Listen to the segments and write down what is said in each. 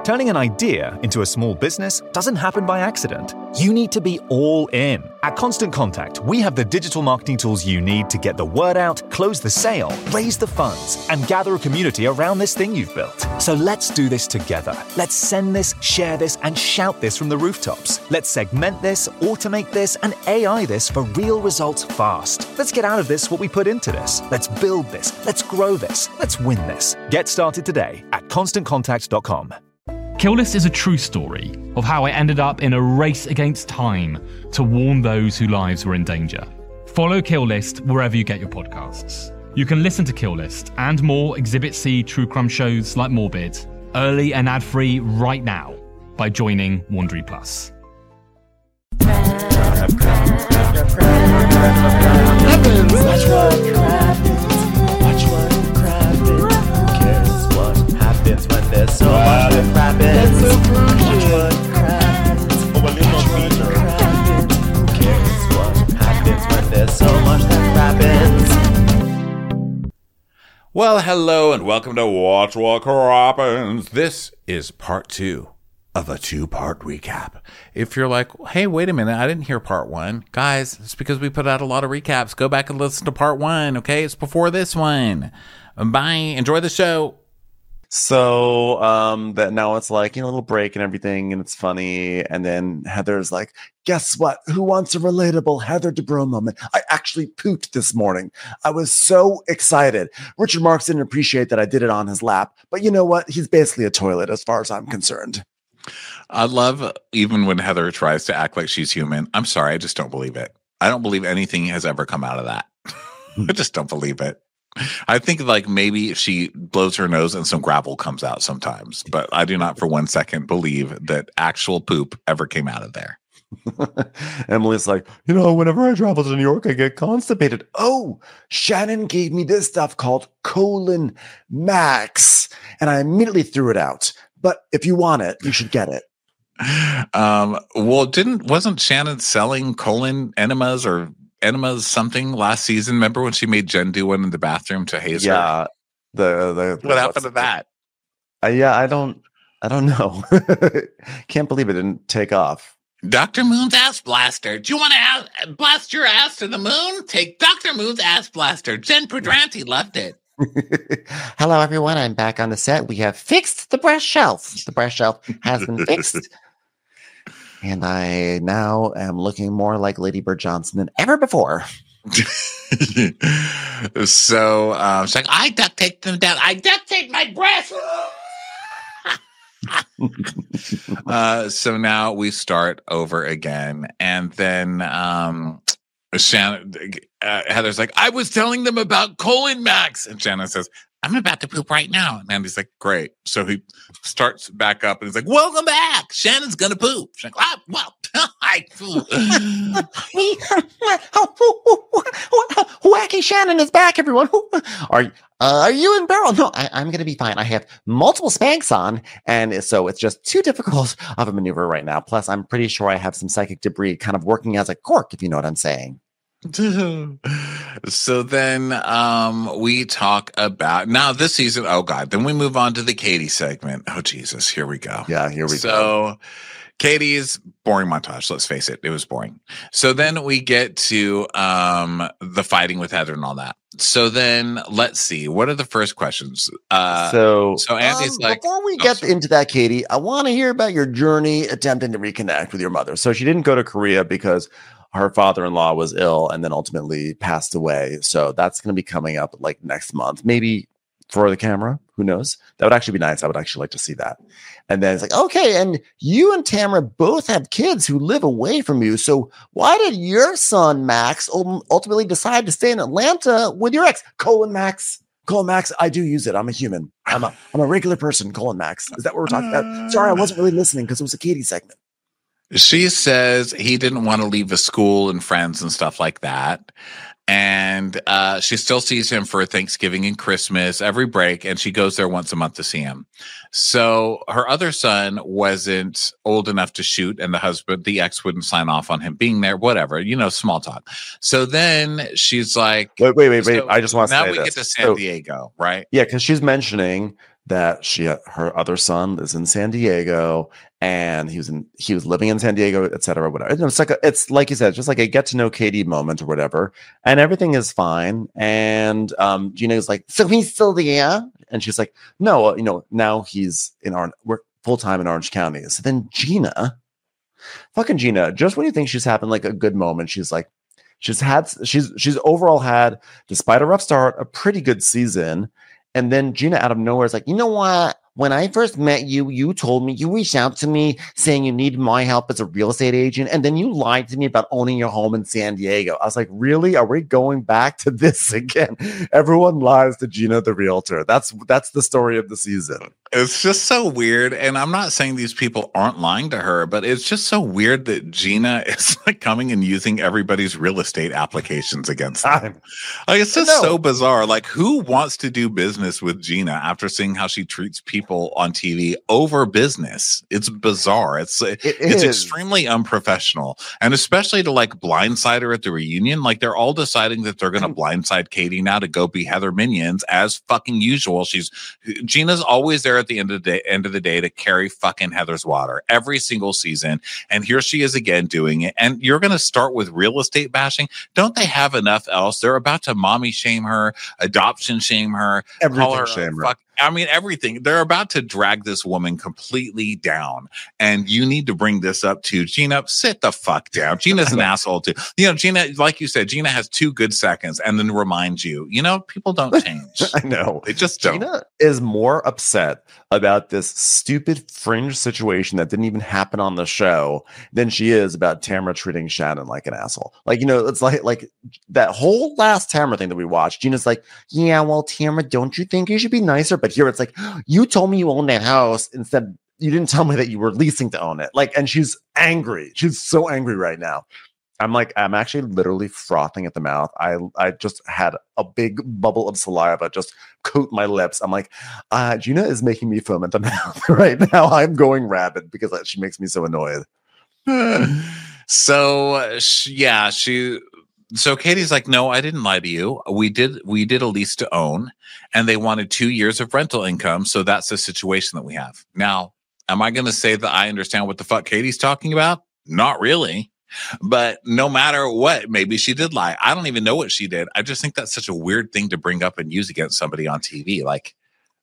Turning an idea into a small business doesn't happen by accident. You need to be all in. At Constant Contact, we have the digital marketing tools you need to get the word out, close the sale, raise the funds, and gather a community around this thing you've built. So let's do this together. Let's send this, share this, and shout this from the rooftops. Let's segment this, automate this, and AI this for real results fast. Let's get out of this what we put into this. Let's build this. Let's grow this. Let's win this. Get started today at ConstantContact.com. Kill List is a true story of how I ended up in a race against time to warn those whose lives were in danger. Follow Kill List wherever you get your podcasts. You can listen to Kill List and more Exhibit C true crime shows like Morbid, early and ad-free right now by joining Wondery Plus. When there's so much that happens, watch what happens. Who cares what happens when there's so much that happens? Well, hello and welcome to Watch What Happens. This is part 2 of a 2-part recap. If you're like, hey, wait a minute, I didn't hear part 1. Guys, it's because we put out a lot of recaps. Go back and listen to part 1, okay? It's before this one. Bye. Enjoy the show. So that now it's like, a little break and everything, and it's funny. And then Heather's like, guess what? Who wants a relatable Heather Dubrow moment? I actually pooped this morning. I was so excited. Richard Marx didn't appreciate that I did it on his lap. But you know what? He's basically a toilet as far as I'm concerned. I love even when Heather tries to act like she's human. I'm sorry, I just don't believe it. I don't believe anything has ever come out of that. I just don't believe it. I think like maybe if she blows her nose and some gravel comes out sometimes, but I do not for 1 second believe that actual poop ever came out of there. Emily's like, whenever I travel to New York, I get constipated. Oh, Shannon gave me this stuff called Colon Max, and I immediately threw it out. But if you want it, you should get it. Well, wasn't Shannon selling colon enemas or enemas something last season? Remember when she made Jen do one in the bathroom to haze her? Yeah. What happened to that? Yeah, I don't know. Can't believe it didn't take off. Dr. Moon's ass blaster. Do you want to blast your ass to the moon? Take Dr. Moon's ass blaster. Jen Pedranti loved it. Hello, everyone. I'm back on the set. We have fixed the breast shelf. The breast shelf has been fixed. And I now am looking more like Lady Bird Johnson than ever before. So she's like, I duct taped them down. I duct taped my breast. So now we start over again. And then Shannon, Heather's like, I was telling them about Colon Max. And Shannon says, I'm about to poop right now. And Andy's like, great. So he starts back up and he's like, welcome back. Shannon's going to poop. She's like, I poop. Wacky Shannon is back, everyone. Are you in barrel? No, I'm going to be fine. I have multiple Spanx on, and so it's just too difficult of a maneuver right now. Plus, I'm pretty sure I have some psychic debris kind of working as a cork, if you know what I'm saying. So then we talk about now this season. Oh God. Then we move on to the Katie segment. Oh Jesus. Here we go. Yeah, here we go. So Katie's boring montage. Let's face it. It was boring. So then we get to the fighting with Heather and all that. So then let's see. What are the first questions? So Andy's like, before we get into that, Katie, I want to hear about your journey attempting to reconnect with your mother. So she didn't go to Korea because her father-in-law was ill and then ultimately passed away. So that's going to be coming up like next month, maybe for the camera. Who knows? That would actually be nice. I would actually like to see that. And then it's like, okay, and you and Tamara both have kids who live away from you. So why did your son, Max, ultimately decide to stay in Atlanta with your ex? Colon Max, I do use it. I'm a human. I'm a regular person, Colon Max. Is that what we're talking about? Sorry, I wasn't really listening because it was a Katie segment. She says he didn't want to leave the school and friends and stuff like that. And she still sees him for Thanksgiving and Christmas, every break, and she goes there once a month to see him. So her other son wasn't old enough to shoot, and the ex wouldn't sign off on him being there, whatever, small talk. So then she's like, wait. I just want to say now we get to San Diego, right? Yeah, because she's mentioning that her other son is in San Diego, and he was living in San Diego, etc. Whatever. It's like you said, just like a get to know Katie moment or whatever, and everything is fine. And Gina is like, so he's still there, and she's like, no, now he's we're full time in Orange County. So then fucking Gina, just when you think she's having like a good moment, she's like, she's overall had, despite a rough start, a pretty good season. And then Gina out of nowhere is like, you know what? When I first met you, you told me, you reached out to me saying you needed my help as a real estate agent. And then you lied to me about owning your home in San Diego. I was like, really? Are we going back to this again? Everyone lies to Gina, the realtor. That's the story of the season. It's just so weird. And I'm not saying these people aren't lying to her, but it's just so weird that Gina is like coming and using everybody's real estate applications against them. Like, it's just so bizarre. Like, who wants to do business with Gina after seeing how she treats people on TV over business? It's bizarre. It's extremely unprofessional. And especially to like blindside her at the reunion. Like, they're all deciding that they're going to blindside Katie now to go be Heather Minions as fucking usual. Gina's always there at the end of the day to carry fucking Heather's water every single season, and here she is again doing it. And you're going to start with real estate bashing? Don't they have enough else? They're about to mommy shame her, adoption shame her, everything shame her. I mean, everything. They're about to drag this woman completely down. And you need to bring this up to Gina. Sit the fuck down. Gina's an asshole too. Gina, like you said, Gina has 2 good seconds and then reminds you, people don't change. I know. They just don't. Gina is more upset about this stupid fringe situation that didn't even happen on the show than she is about Tamra treating Shannon like an asshole. Like, it's like that whole last Tamra thing that we watched. Gina's like, yeah, well, Tamra, don't you think you should be nicer? But here it's like, you told me you own that house. Instead, you didn't tell me that you were leasing to own it. Like, and she's angry. She's so angry right now. I'm actually literally frothing at the mouth. I just had a big bubble of saliva just coat my lips. I'm like, Gina is making me foam at the mouth right now. I'm going rabid because she makes me so annoyed. So Katie's like, no, I didn't lie to you. We did a lease to own, and they wanted 2 years of rental income. So that's the situation that we have. Now, am I going to say that I understand what the fuck Katie's talking about? Not really. But no matter what, maybe she did lie. I don't even know what she did. I just think that's such a weird thing to bring up and use against somebody on TV. Like,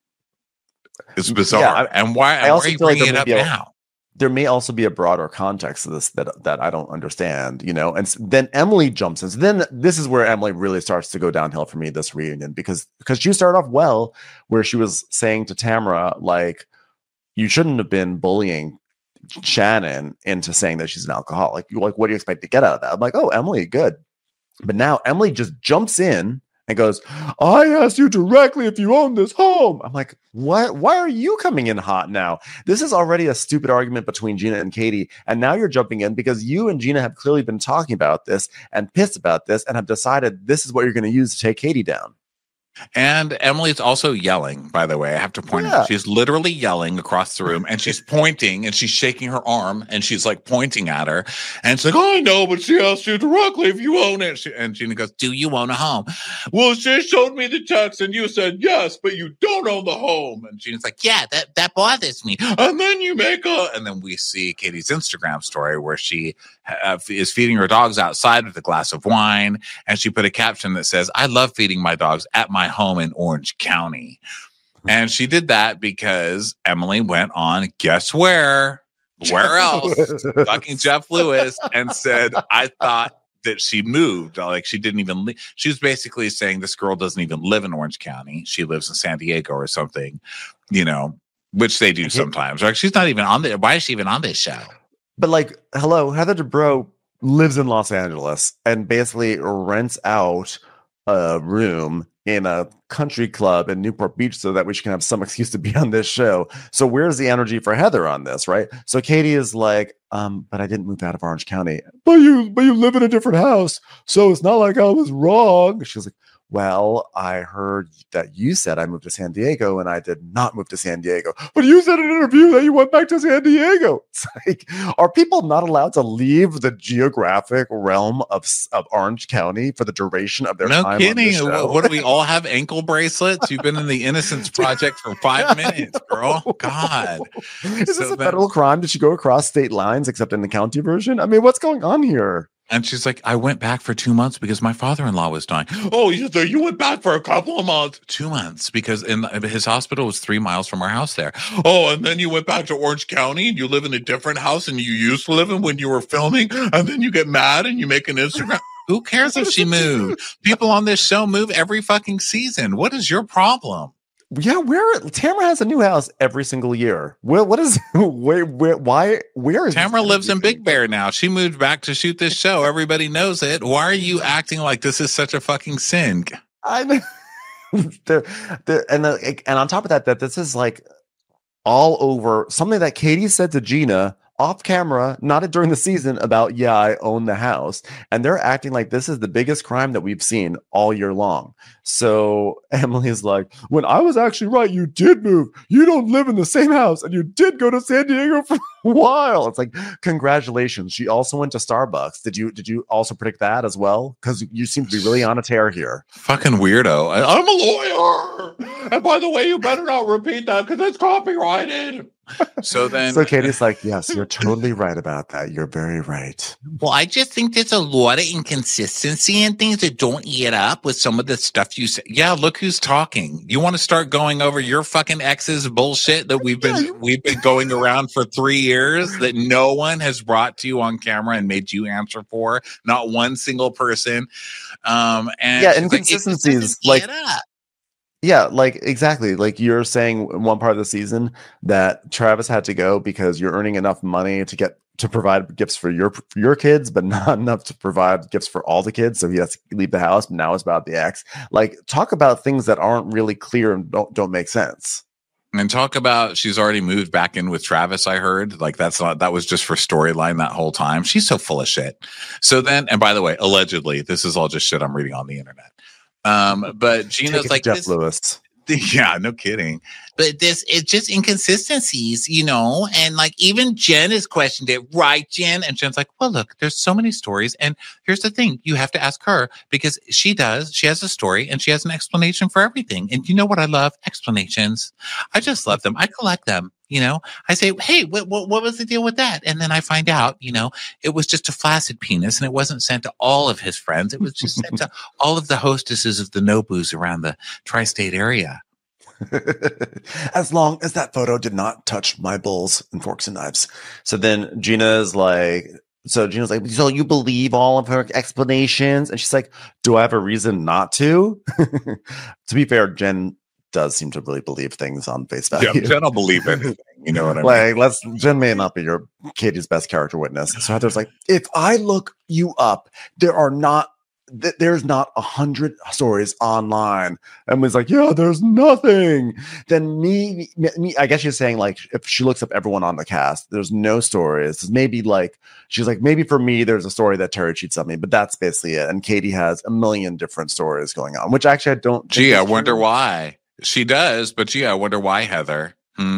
it's bizarre. Yeah, and why are you bringing it up now? There may also be a broader context to this that I don't understand, and then Emily jumps in. So then this is where Emily really starts to go downhill for me, this reunion, because she started off well, where she was saying to Tamra, like, you shouldn't have been bullying Shannon into saying that she's an alcoholic. Like, what do you expect to get out of that? I'm like, oh, Emily, good. But now Emily just jumps in and goes, I asked you directly if you own this home. I'm like, what? Why are you coming in hot now? This is already a stupid argument between Gina and Katie. And now you're jumping in because you and Gina have clearly been talking about this and pissed about this and have decided this is what you're going to use to take Katie down. And Emily's also yelling, by the way. I have to point out, she's literally yelling across the room, and she's pointing and she's shaking her arm and she's like pointing at her. And she's like, oh, I know, but she asked you directly if you own it. And Gina goes, do you own a home? Well, she showed me the text and you said yes, but you don't own the home. And Gina's like, yeah, that bothers me. And then and then we see Katie's Instagram story where she is feeding her dogs outside with a glass of wine. And she put a caption that says, I love feeding my dogs at my home in Orange County. And she did that because Emily went on, guess where else? Fucking Jeff Lewis, and said, I thought that she moved. Like, she didn't even leave. She was basically saying this girl doesn't even live in Orange County. She lives in San Diego or something, which they do sometimes. Like, she's not even on there. Why is she even on this show? But like, hello, Heather Dubrow lives in Los Angeles and basically rents out a room in a country club in Newport Beach so that she can have some excuse to be on this show. So where's the energy for Heather on this, right? So Katie is like, but I didn't move out of Orange County. But you live in a different house, so it's not like I was wrong. She was like, well, I heard that you said I moved to San Diego, and I did not move to San Diego. But you said in an interview that you went back to San Diego. It's like, are people not allowed to leave the geographic realm of Orange County for the duration of their time? No kidding. On the show? What do we all have ankle bracelets? You've been in the Innocence Project for 5 minutes, girl. God. Is this a federal crime? Did she go across state lines except in the county version? I mean, what's going on here? And she's like, I went back for 2 months because my father-in-law was dying. Oh, you went back for a couple of months. 2 months because his hospital was 3 miles from our house there. Oh, and then you went back to Orange County and you live in a different house than you used to live in when you were filming. And then you get mad and you make an Instagram. Who cares if she moved? People on this show move every fucking season. What is your problem? Yeah, Tamara has a new house every single year. Where is Tamara lives in Big Bear now? She moved back to shoot this show. Everybody knows it. Why are you acting like this is such a fucking sin? I mean, and on top of that this is like all over something that Katie said to Gina off camera, not during the season, about, yeah, I own the house. And they're acting like this is the biggest crime that we've seen all year long. So Emily's like, when I was actually right, you did move. You don't live in the same house and you did go to San Diego for a while. It's like, congratulations. She also went to Starbucks. Did you also predict that as well? Because you seem to be really on a tear here. Fucking weirdo. I'm a lawyer. And by the way, you better not repeat that because it's copyrighted. So Katie's like, yes, you're totally right about that. You're very right. Well, I just think there's a lot of inconsistency and things that don't add up with some of the stuff you say. Yeah, look who's talking. You want to start going over your fucking ex's bullshit that we've been going around for 3 years that no one has brought to you on camera and made you answer for. Not one single person. And yeah, inconsistencies like. Yeah, like exactly. Like you're saying in one part of the season that Travis had to go because you're earning enough money to provide gifts for your kids, but not enough to provide gifts for all the kids. So he has to leave the house. But now it's about the ex. Like talk about things that aren't really clear and don't make sense. And talk about she's already moved back in with Travis. I heard like that was just for storyline that whole time. She's so full of shit. So then, and by the way, allegedly, this is all just shit I'm reading on the internet. But Gina's like Jeff Lewis. Yeah, no kidding. But it's just inconsistencies, and like even Jen has questioned it, right, Jen? And Jen's like, well, look, there's so many stories. And here's the thing. You have to ask her because she has a story and she has an explanation for everything. And you know what I love? Explanations. I just love them. I collect them. I say, hey, what was the deal with that? And then I find out, it was just a flaccid penis and it wasn't sent to all of his friends. It was just sent to all of the hostesses of the Nobus around the tri-state area. As long as that photo did not touch my bowls and forks and knives. So then Gina's like, so you believe all of her explanations? And she's like, do I have a reason not to? To be fair, Jen does seem to really believe things on face value. Yeah, Jen will believe anything. You know what I mean? Jen may not be Katie's best character witness. So Heather's like, if I look you up, there's not 100 stories online. Emily's like, yeah, there's nothing. Then me, I guess she's saying like, if she looks up everyone on the cast, there's no stories. Maybe like, she's like, maybe for me, there's a story that Terry cheats on me, but that's basically it. And Katie has a million different stories going on, which actually I don't. Gee, I wonder why. She does, but I wonder why, Heather.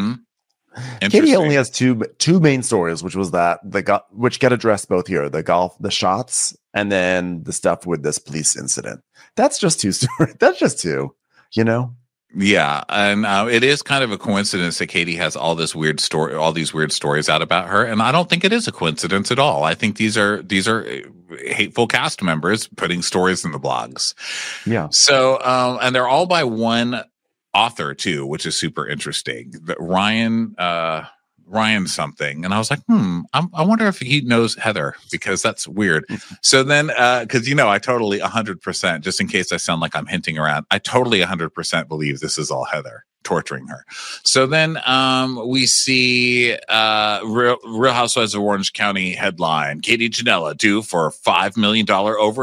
Katie only has two main stories, which was which get addressed both here: the shots, and then the stuff with this police incident. That's just two stories. That's just two, Yeah, and it is kind of a coincidence that Katie has all these weird stories out about her, and I don't think it is a coincidence at all. I think these are hateful cast members putting stories in the blogs. Yeah. So, and they're all by one author too, which is super interesting. Ryan something, and I was like, I wonder if he knows Heather because that's weird. So then, because I totally 100%, just in case I sound like I'm hinting around, I totally 100% believe this is all Heather torturing her. So then we see Real Housewives of Orange County headline: Katie Janela sued for $5 million over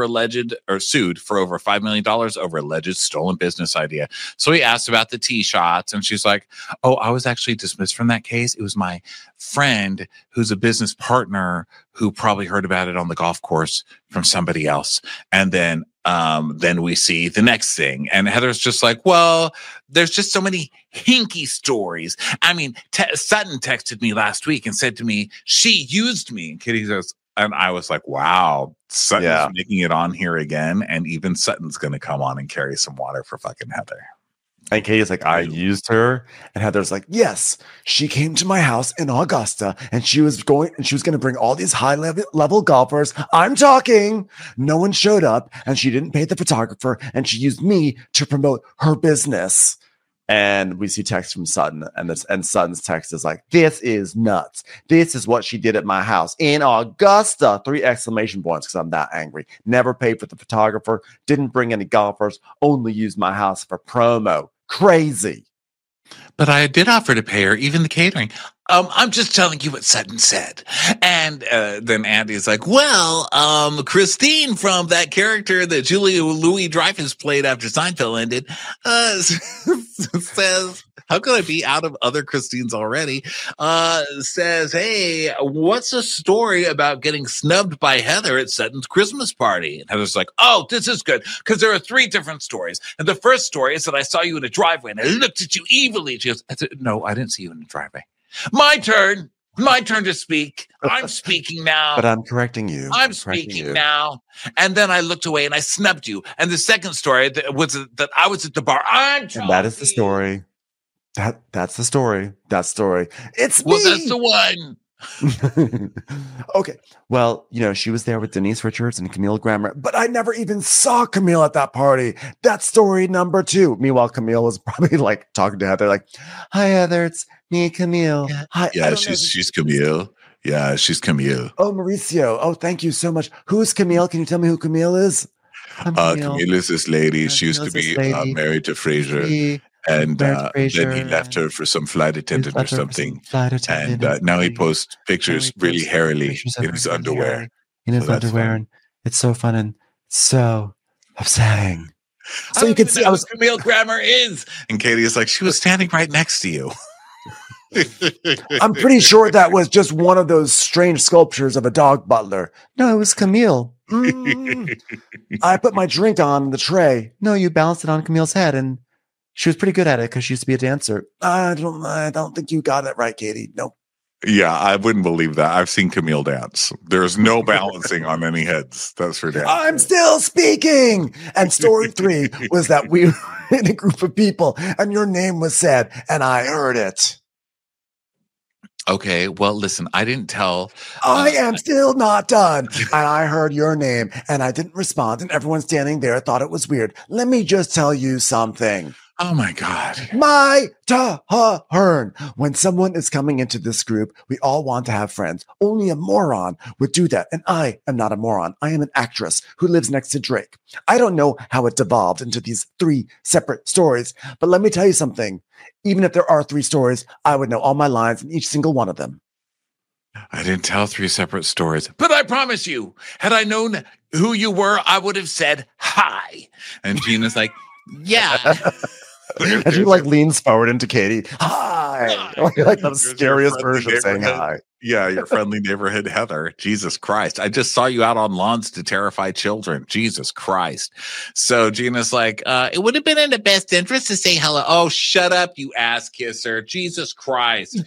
$5 million over alleged stolen business idea. So he asked about the tee shots, and she's like, oh, I was actually dismissed from that case. It was my friend who's a business partner who probably heard about it on the golf course from somebody else. And then then we see the next thing. And Heather's just like, well, there's just so many hinky stories. I mean, Sutton texted me last week and said to me, she used me. And Kitty says, and I was like, wow, Sutton's making it on here again. And even Sutton's going to come on and carry some water for fucking Heather. And Katie's like, I used her. And Heather's like, yes, she came to my house in Augusta and she was going to bring all these high level golfers. I'm talking. No one showed up and she didn't pay the photographer and she used me to promote her business. And we see text from Sutton and Sutton's text is like, this is nuts. This is what she did at my house in Augusta. 3 exclamation points because I'm that angry. Never paid for the photographer. Didn't bring any golfers. Only used my house for promo. Crazy. But I did offer to pay her, even the catering. I'm just telling you what Sutton said. And then Andy's like, well, Christine from that character that Julia Louis-Dreyfus played after Seinfeld ended says, how could I be out of other Christines already? Says, hey, what's the story about getting snubbed by Heather at Sutton's Christmas party? And Heather's like, oh, this is good because there are 3 different stories. And the first story is that I saw you in a driveway and I looked at you evilly. She goes, no, I didn't see you in a driveway. My turn to speak. I'm speaking now. But I'm correcting you. I'm speaking now. And then I looked away and I snubbed you. And the second story was that I was at the bar. And that is the story. That's the story. That story. It's me. Well, that's the one. Okay. Well, she was there with Denise Richards and Camille Grammer, but I never even saw Camille at that party. That's story number 2. Meanwhile, Camille was probably like talking to Heather, like, hi, Heather, it's me, Camille. Yeah, hi, she's Camille. Yeah, she's Camille. Oh, Mauricio. Oh, thank you so much. Who's Camille? Can you tell me who Camille is? Camille is this lady. She used to be married to Fraser. And then he left her for some flight attendant or something. And now he posts pictures really hairily in his underwear. And it's so fun and so upsetting. So you can see how Camille Grammer is. And Katie is like, she was standing right next to you. I'm pretty sure that was just one of those strange sculptures of a dog butler. No, it was Camille. I put my drink on the tray. No, you balanced it on Camille's head and she was pretty good at it because she used to be a dancer. I don't think you got it right, Katie. Nope. Yeah, I wouldn't believe that. I've seen Camille dance. There's no balancing on any heads. That's for damn. I'm still speaking. And story 3 was that we were in a group of people and your name was said and I heard it. Okay, well, listen, I didn't tell. I am still not done. And I heard your name and I didn't respond and everyone standing there thought it was weird. Let me just tell you something. Oh my God. My turn. When someone is coming into this group, we all want to have friends. Only a moron would do that. And I am not a moron. I am an actress who lives next to Drake. I don't know how it devolved into these 3 separate stories, but let me tell you something. Even if there are 3 stories, I would know all my lines in each single one of them. I didn't tell 3 separate stories, but I promise you, had I known who you were, I would have said hi. And Gina's like, yeah. And she leans forward into Katie. Hi. Like the scariest version of saying hi. Yeah, your friendly neighborhood Heather. Jesus Christ. I just saw you out on lawns to terrify children. Jesus Christ. So Gina's like, it would have been in the best interest to say hello. Oh, shut up, you ass kisser. Jesus Christ.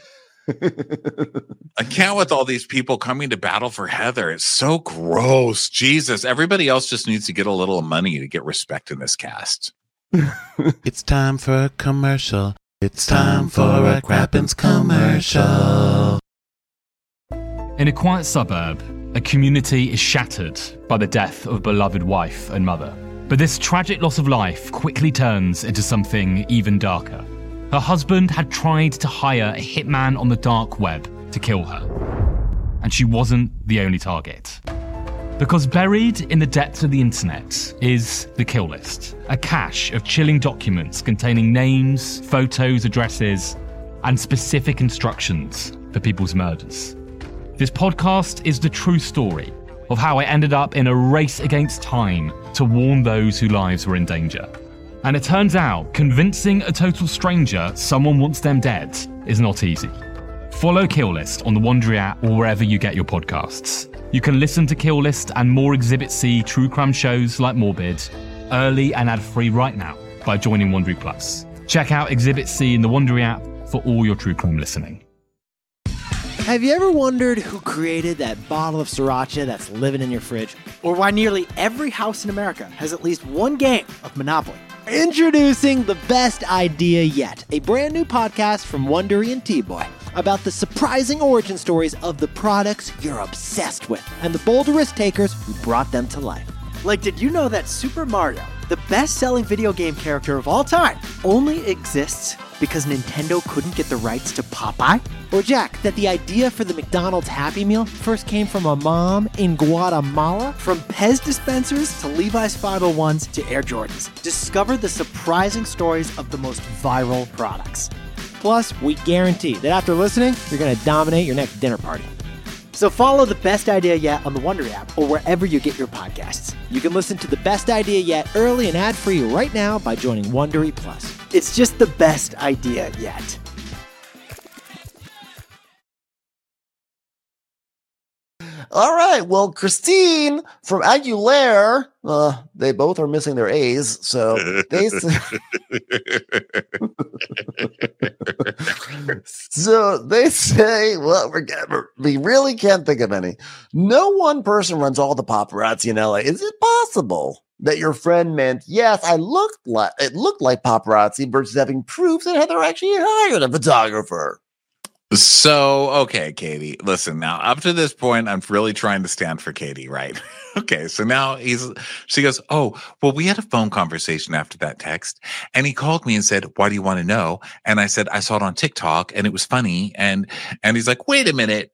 I can't with all these people coming to battle for Heather. It's so gross. Jesus. Everybody else just needs to get a little money to get respect in this cast. It's time for a commercial. It's time for a Crappens commercial. In a quiet suburb, a community is shattered by the death of a beloved wife and mother. But this tragic loss of life quickly turns into something even darker. Her husband had tried to hire a hitman on the dark web to kill her. And she wasn't the only target. Because buried in the depths of the internet is the kill list, a cache of chilling documents containing names, photos, addresses, and specific instructions for people's murders. This podcast is the true story of how I ended up in a race against time to warn those whose lives were in danger. And it turns out convincing a total stranger someone wants them dead is not easy. Follow Kill List on the Wondery app or wherever you get your podcasts. You can listen to Kill List and more Exhibit C true crime shows like Morbid early and ad-free right now by joining Wondery Plus. Check out Exhibit C in the Wondery app for all your true crime listening. Have you ever wondered who created that bottle of sriracha that's living in your fridge? Or why nearly every house in America has at least one game of Monopoly? Introducing The Best Idea Yet, a brand new podcast from Wondery and T-Boy about the surprising origin stories of the products you're obsessed with and the bold risk takers who brought them to life. Like, did you know that Super Mario, the best-selling video game character of all time, only exists because Nintendo couldn't get the rights to Popeye? Or Jack, that the idea for the McDonald's Happy Meal first came from a mom in Guatemala? From Pez dispensers to Levi's 501s to Air Jordans, discover the surprising stories of the most viral products. Plus, we guarantee that after listening, you're going to dominate your next dinner party. So follow The Best Idea Yet on the Wondery app or wherever you get your podcasts. You can listen to The Best Idea Yet early and ad-free right now by joining Wondery Plus. It's just the best idea yet. All right. Well, Christine from Aguilera, they both are missing their A's. So they say, well, we really can't think of any. No one person runs all the paparazzi in LA. Is it possible that your friend meant, yes, it looked like paparazzi versus having proof that Heather actually hired a photographer? So, okay, Katie, listen, now up to this point, I'm really trying to stand for Katie, right? Okay, so now she goes, oh, well, we had a phone conversation after that text, and he called me and said, why do you want to know? And I said, I saw it on TikTok, and it was funny, and he's like, wait a minute.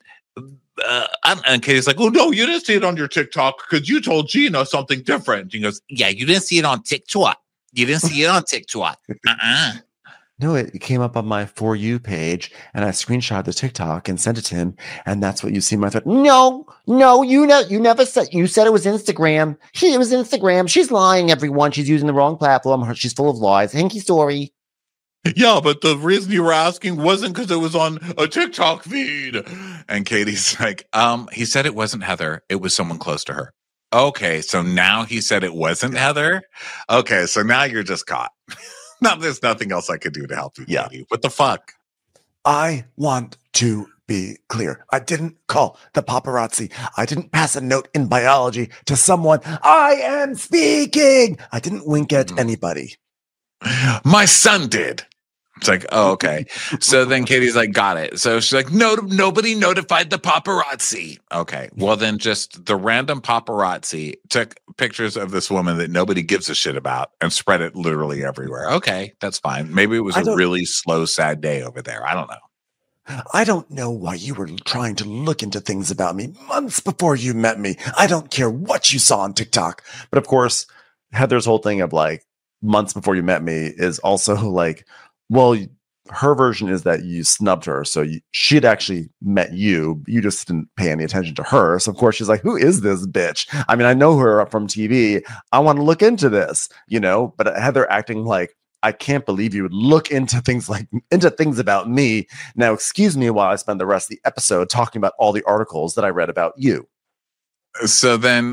And Katie's like, oh, no, you didn't see it on your TikTok because you told Gina something different. He goes, yeah, you didn't see it on TikTok. You didn't see it on TikTok. No, it came up on my For You page, and I screenshot the TikTok and sent it to him, and that's what you see in my thread. No, you never said. You said it was Instagram. It was Instagram. She's lying, everyone. She's using the wrong platform. She's full of lies. Hanky story. Yeah, but the reason you were asking wasn't because it was on a TikTok feed. And Katie's like, he said it wasn't Heather. It was someone close to her. Okay, so now he said it wasn't Heather? Okay, so now you're just caught. Now there's nothing else I could do to help you, Katie. What the fuck? I want to be clear. I didn't call the paparazzi. I didn't pass a note in biology to someone. I am speaking. I didn't wink at anybody. My son did. It's like, oh, okay. So then Katie's like, got it. So she's like, no, nobody notified the paparazzi. Okay. Well, then just the random paparazzi took pictures of this woman that nobody gives a shit about and spread it literally everywhere. Okay. That's fine. Maybe it was a really slow, sad day over there. I don't know. I don't know why you were trying to look into things about me months before you met me. I don't care what you saw on TikTok. But of course, Heather's whole thing of like months before you met me is also like, well, her version is that you snubbed her. So she'd actually met you. You just didn't pay any attention to her. So of course she's like, who is this bitch? I mean, I know her from TV. I want to look into this, but Heather acting like, I can't believe you would look into things about me. Now, excuse me while I spend the rest of the episode talking about all the articles that I read about you. So then,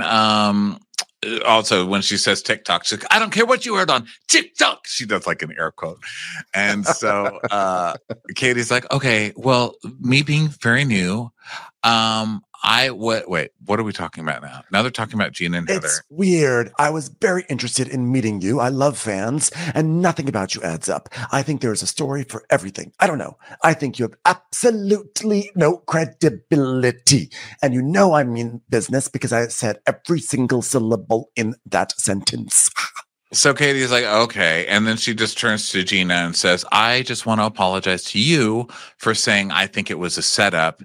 also, when she says TikTok, she's like, I don't care what you heard on TikTok. She does like an air quote. And so Katie's like, okay, well, me being very new, wait, what are we talking about now? Now they're talking about Gina and Heather. It's weird. I was very interested in meeting you. I love fans, and nothing about you adds up. I think there is a story for everything. I don't know. I think you have absolutely no credibility. And I mean business because I said every single syllable in that sentence. So Katie's like, okay. And then she just turns to Gina and says, I just want to apologize to you for saying I think it was a setup.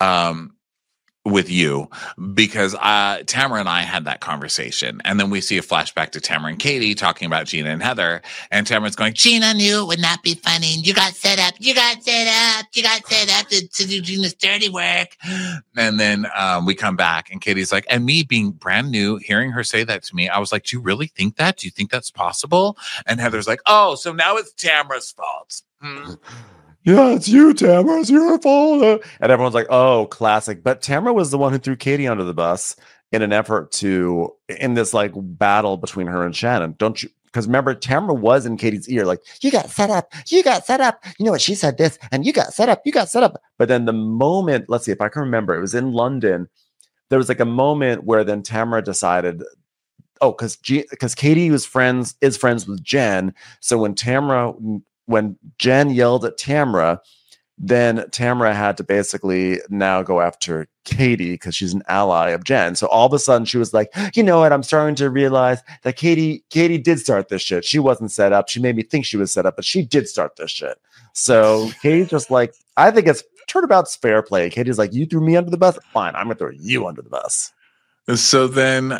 With you, because Tamara and I had that conversation, and then we see a flashback to Tamara and Katie talking about Gina and Heather, and Tamara's going, Gina knew it would not be funny. You got set up to do Gina's dirty work. And then we come back, and Katie's like, and me being brand new, hearing her say that to me, I was like, do you really think that? Do you think that's possible? And Heather's like, oh, so now it's Tamara's fault. yeah, it's you, Tamara. It's your fault. And everyone's like, oh, classic. But Tamara was the one who threw Katie under the bus in an effort to, in this like battle between her and Shannon. Don't you? Because remember, Tamara was in Katie's ear, like, you got set up. You got set up. You know what? She said this, and you got set up. You got set up. But then the moment, let's see if I can remember, it was in London. There was like a moment where then Tamara decided, oh, because Katie is friends with Jen. So when Jen yelled at Tamara, then Tamara had to basically now go after Katie because she's an ally of Jen. So all of a sudden she was like, you know what? I'm starting to realize that Katie did start this shit. She wasn't set up. She made me think she was set up, but she did start this shit. So Katie's just like, I think it's turnabout's fair play. Katie's like, you threw me under the bus. Fine, I'm gonna throw you under the bus. So then,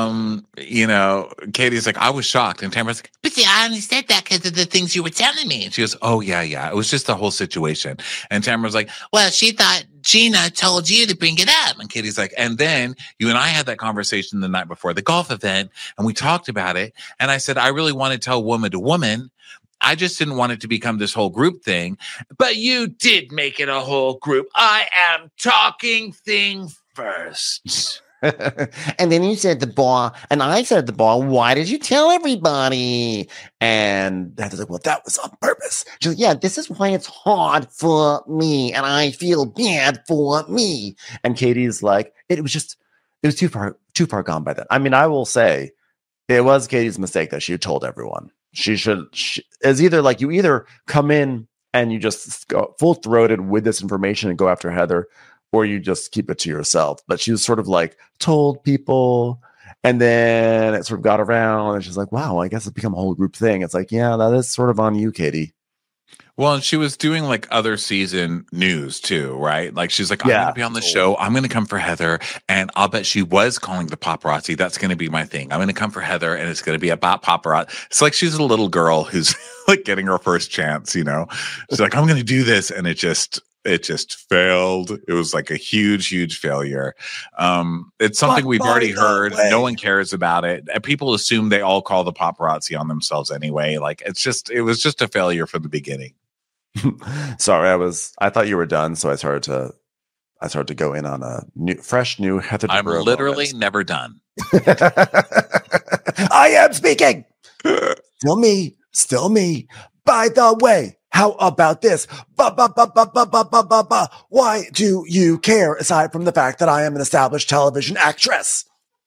Katie's like, I was shocked. And Tamara's like, but see, I only said that because of the things you were telling me. And she goes, oh, yeah. It was just the whole situation. And Tamara's like, well, she thought Gina told you to bring it up. And Katie's like, and then you and I had that conversation the night before the golf event, and we talked about it. And I said, I really want to tell woman to woman. I just didn't want it to become this whole group thing. But you did make it a whole group. I am talking thing first. And then you said the bar, and I said the bar, why did you tell everybody? And Heather's like, well, that was on purpose. She's like, yeah, this is why it's hard for me, and I feel bad for me. And Katie's like, it was too far gone by then. I mean, I will say it was Katie's mistake that she told everyone. It's either like you either come in and you just go full-throated with this information and go after Heather, or you just keep it to yourself. But she was sort of like told people, and then it sort of got around, and she's like, wow, I guess it's become a whole group thing. It's like, yeah, that is sort of on you, Katie. Well, and she was doing like other season news too, right? Like she's like, I'm going to be on the show. I'm going to come for Heather. And I'll bet she was calling the paparazzi. That's going to be my thing. I'm going to come for Heather, and it's going to be about paparazzi. It's like she's a little girl who's like getting her first chance, you know? She's like, I'm going to do this. And it just failed. It was like a huge failure. It's something we've already heard. No one cares about it. People assume they all call the paparazzi on themselves anyway. Like it was just a failure from the beginning. Sorry, I thought you were done, so I started to go in on a fresh new Heather. I'm literally never done. I am speaking. Still me. By the way, how about this? Why do you care, aside from the fact that I am an established television actress?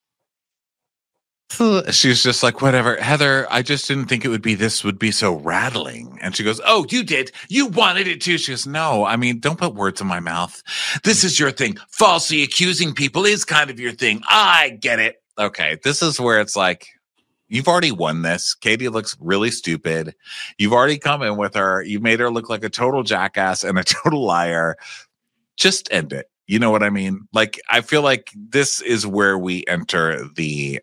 She's just like, whatever. Heather, I just didn't think would be so rattling. And she goes, oh, you did. You wanted it too. She goes, no, I mean, don't put words in my mouth. This is your thing. Falsely accusing people is kind of your thing. I get it. Okay, this is where it's like, you've already won this. Katie looks really stupid. You've already come in with her. You've made her look like a total jackass and a total liar. Just end it. You know what I mean? Like, I feel like this is where we enter the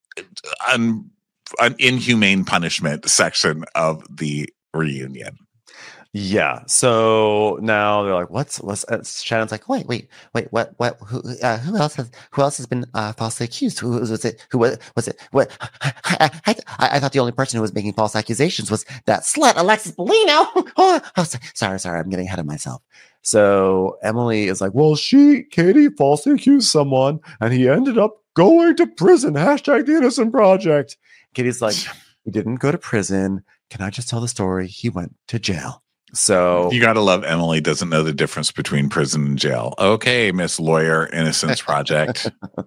an inhumane punishment section of the reunion. Yeah. So now they're like, what's Shannon's like, wait, what, who else has been falsely accused? Who was it? What? I thought the only person who was making false accusations was that slut, Alexis Bellino. Oh, sorry. I'm getting ahead of myself. So Emily is like, well, Katie falsely accused someone and he ended up going to prison. # the Innocent Project. Katie's like, he didn't go to prison. Can I just tell the story? He went to jail. So you got to love Emily doesn't know the difference between prison and jail. Okay, Miss Lawyer Innocence Project.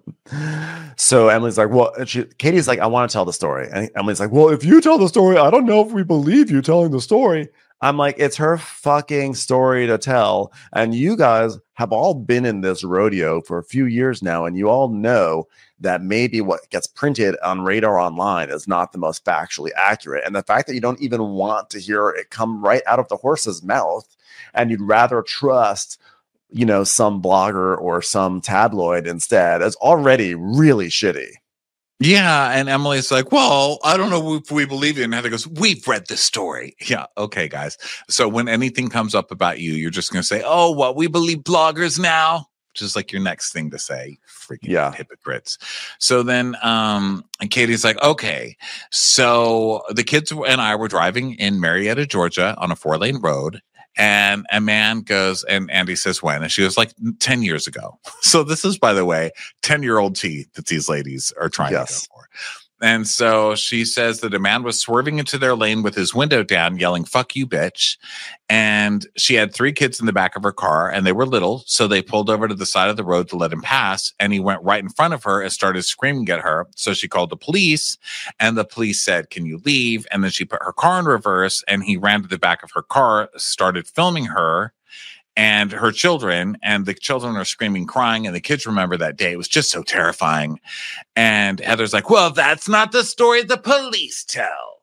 So Emily's like, well, Katie's like, I want to tell the story. And Emily's like, well, if you tell the story, I don't know if we believe you telling the story. I'm like, it's her fucking story to tell. And you guys have all been in this rodeo for a few years now. And you all know that maybe what gets printed on Radar Online is not the most factually accurate. And the fact that you don't even want to hear it come right out of the horse's mouth, and you'd rather trust, some blogger or some tabloid instead, is already really shitty. Yeah, and Emily's like, well, I don't know if we believe you. And Heather goes, we've read the story. Yeah, okay, guys. So when anything comes up about you, you're just going to say, oh, what, we believe bloggers now? Which is like your next thing to say. Freaking hypocrites. So then and Katie's like, okay. So the kids and I were driving in Marietta, Georgia on a 4-lane road. And a man goes, and Andy says, when? And she goes, like 10 years ago. So this is, by the way, 10-year-old tea that these ladies are trying to go for. And so she says that a man was swerving into their lane with his window down, yelling, "Fuck you, bitch." And she had 3 kids in the back of her car, and they were little. So they pulled over to the side of the road to let him pass. And he went right in front of her and started screaming at her. So she called the police, and the police said, "Can you leave?" And then she put her car in reverse, and he ran to the back of her car, started filming her and her children, and the children are screaming, crying, and the kids remember that day. It was just so terrifying. And Heather's like, well, that's not the story the police tell.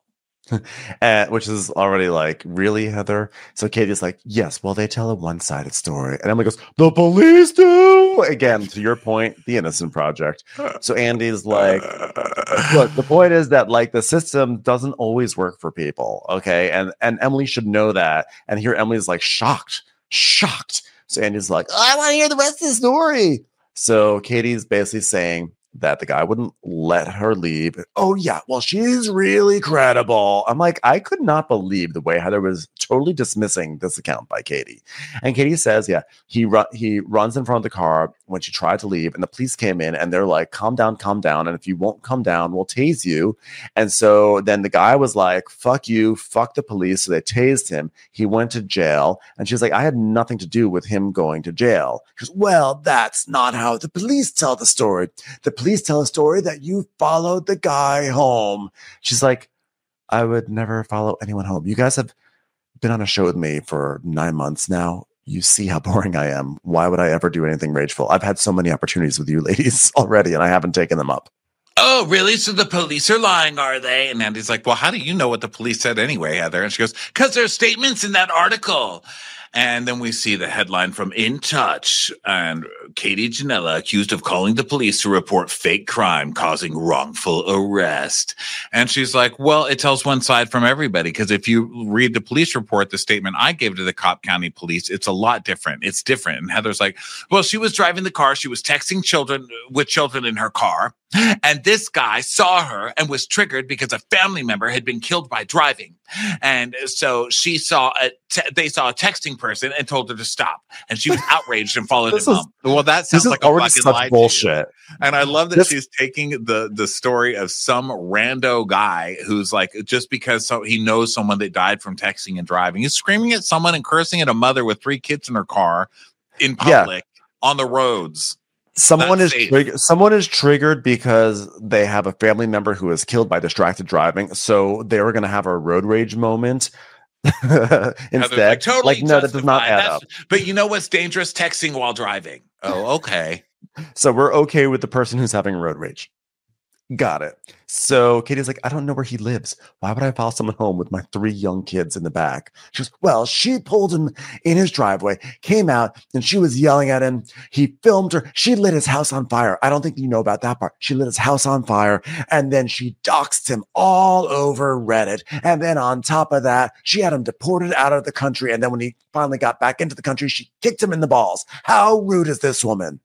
Which is already like, really, Heather? So Katie's like, yes, well, they tell a one-sided story. And Emily goes, the police do? Again, to your point, the Innocent Project. So Andy's like, look, the point is that like the system doesn't always work for people, okay? And Emily should know that. And here Emily's like shocked. So Andy's like, I want to hear the rest of the story. So Katie's basically saying that the guy wouldn't let her leave. Oh, yeah. Well, she's really credible. I'm like, I could not believe the way Heather was totally dismissing this account by Katie. And Katie says, yeah, he runs in front of the car when she tried to leave, and the police came in and they're like, calm down. And if you won't come down, we'll tase you. And so then the guy was like, fuck you, fuck the police. So they tased him. He went to jail. And she's like, I had nothing to do with him going to jail. She goes, well, that's not how the police tell the story. The police tell a story that you followed the guy home. She's like, I would never follow anyone home. You guys have been on a show with me for 9 months now. You see how boring I am. Why would I ever do anything rageful? I've had so many opportunities with you ladies already, and I haven't taken them up. Oh, really? So the police are lying, are they? And Andy's like, well, how do you know what the police said anyway, Heather? And she goes, because there's statements in that article. And then we see the headline from In Touch, and Katie Janela accused of calling the police to report fake crime causing wrongful arrest. And she's like, well, it tells one side from everybody, because if you read the police report, the statement I gave to the Cobb County Police, it's a lot different. It's different. And Heather's like, well, she was driving the car. She was texting children with children in her car. And this guy saw her and was triggered because a family member had been killed by driving. And so they saw a texting person and told her to stop. And she was outraged and followed him home. Well, that sounds like a fucking lie bullshit. And I love that she's taking the story of some rando guy who's like, just because he knows someone that died from texting and driving. He's screaming at someone and cursing at a mother with 3 kids in her car in public on the roads. Someone is triggered because they have a family member who is killed by distracted driving. So they were going to have a road rage moment instead. Totally no, that does not add up. But you know what's dangerous? Texting while driving. Oh, okay. So we're okay with the person who's having road rage. Got it. So Katie's like, I don't know where he lives. Why would I follow someone home with my 3 young kids in the back? She goes, well, she pulled him in his driveway, came out, and she was yelling at him. He filmed her. She lit his house on fire. I don't think you know about that part. She lit his house on fire, and then she doxed him all over Reddit. And then on top of that, she had him deported out of the country. And then when he finally got back into the country, she kicked him in the balls. How rude is this woman?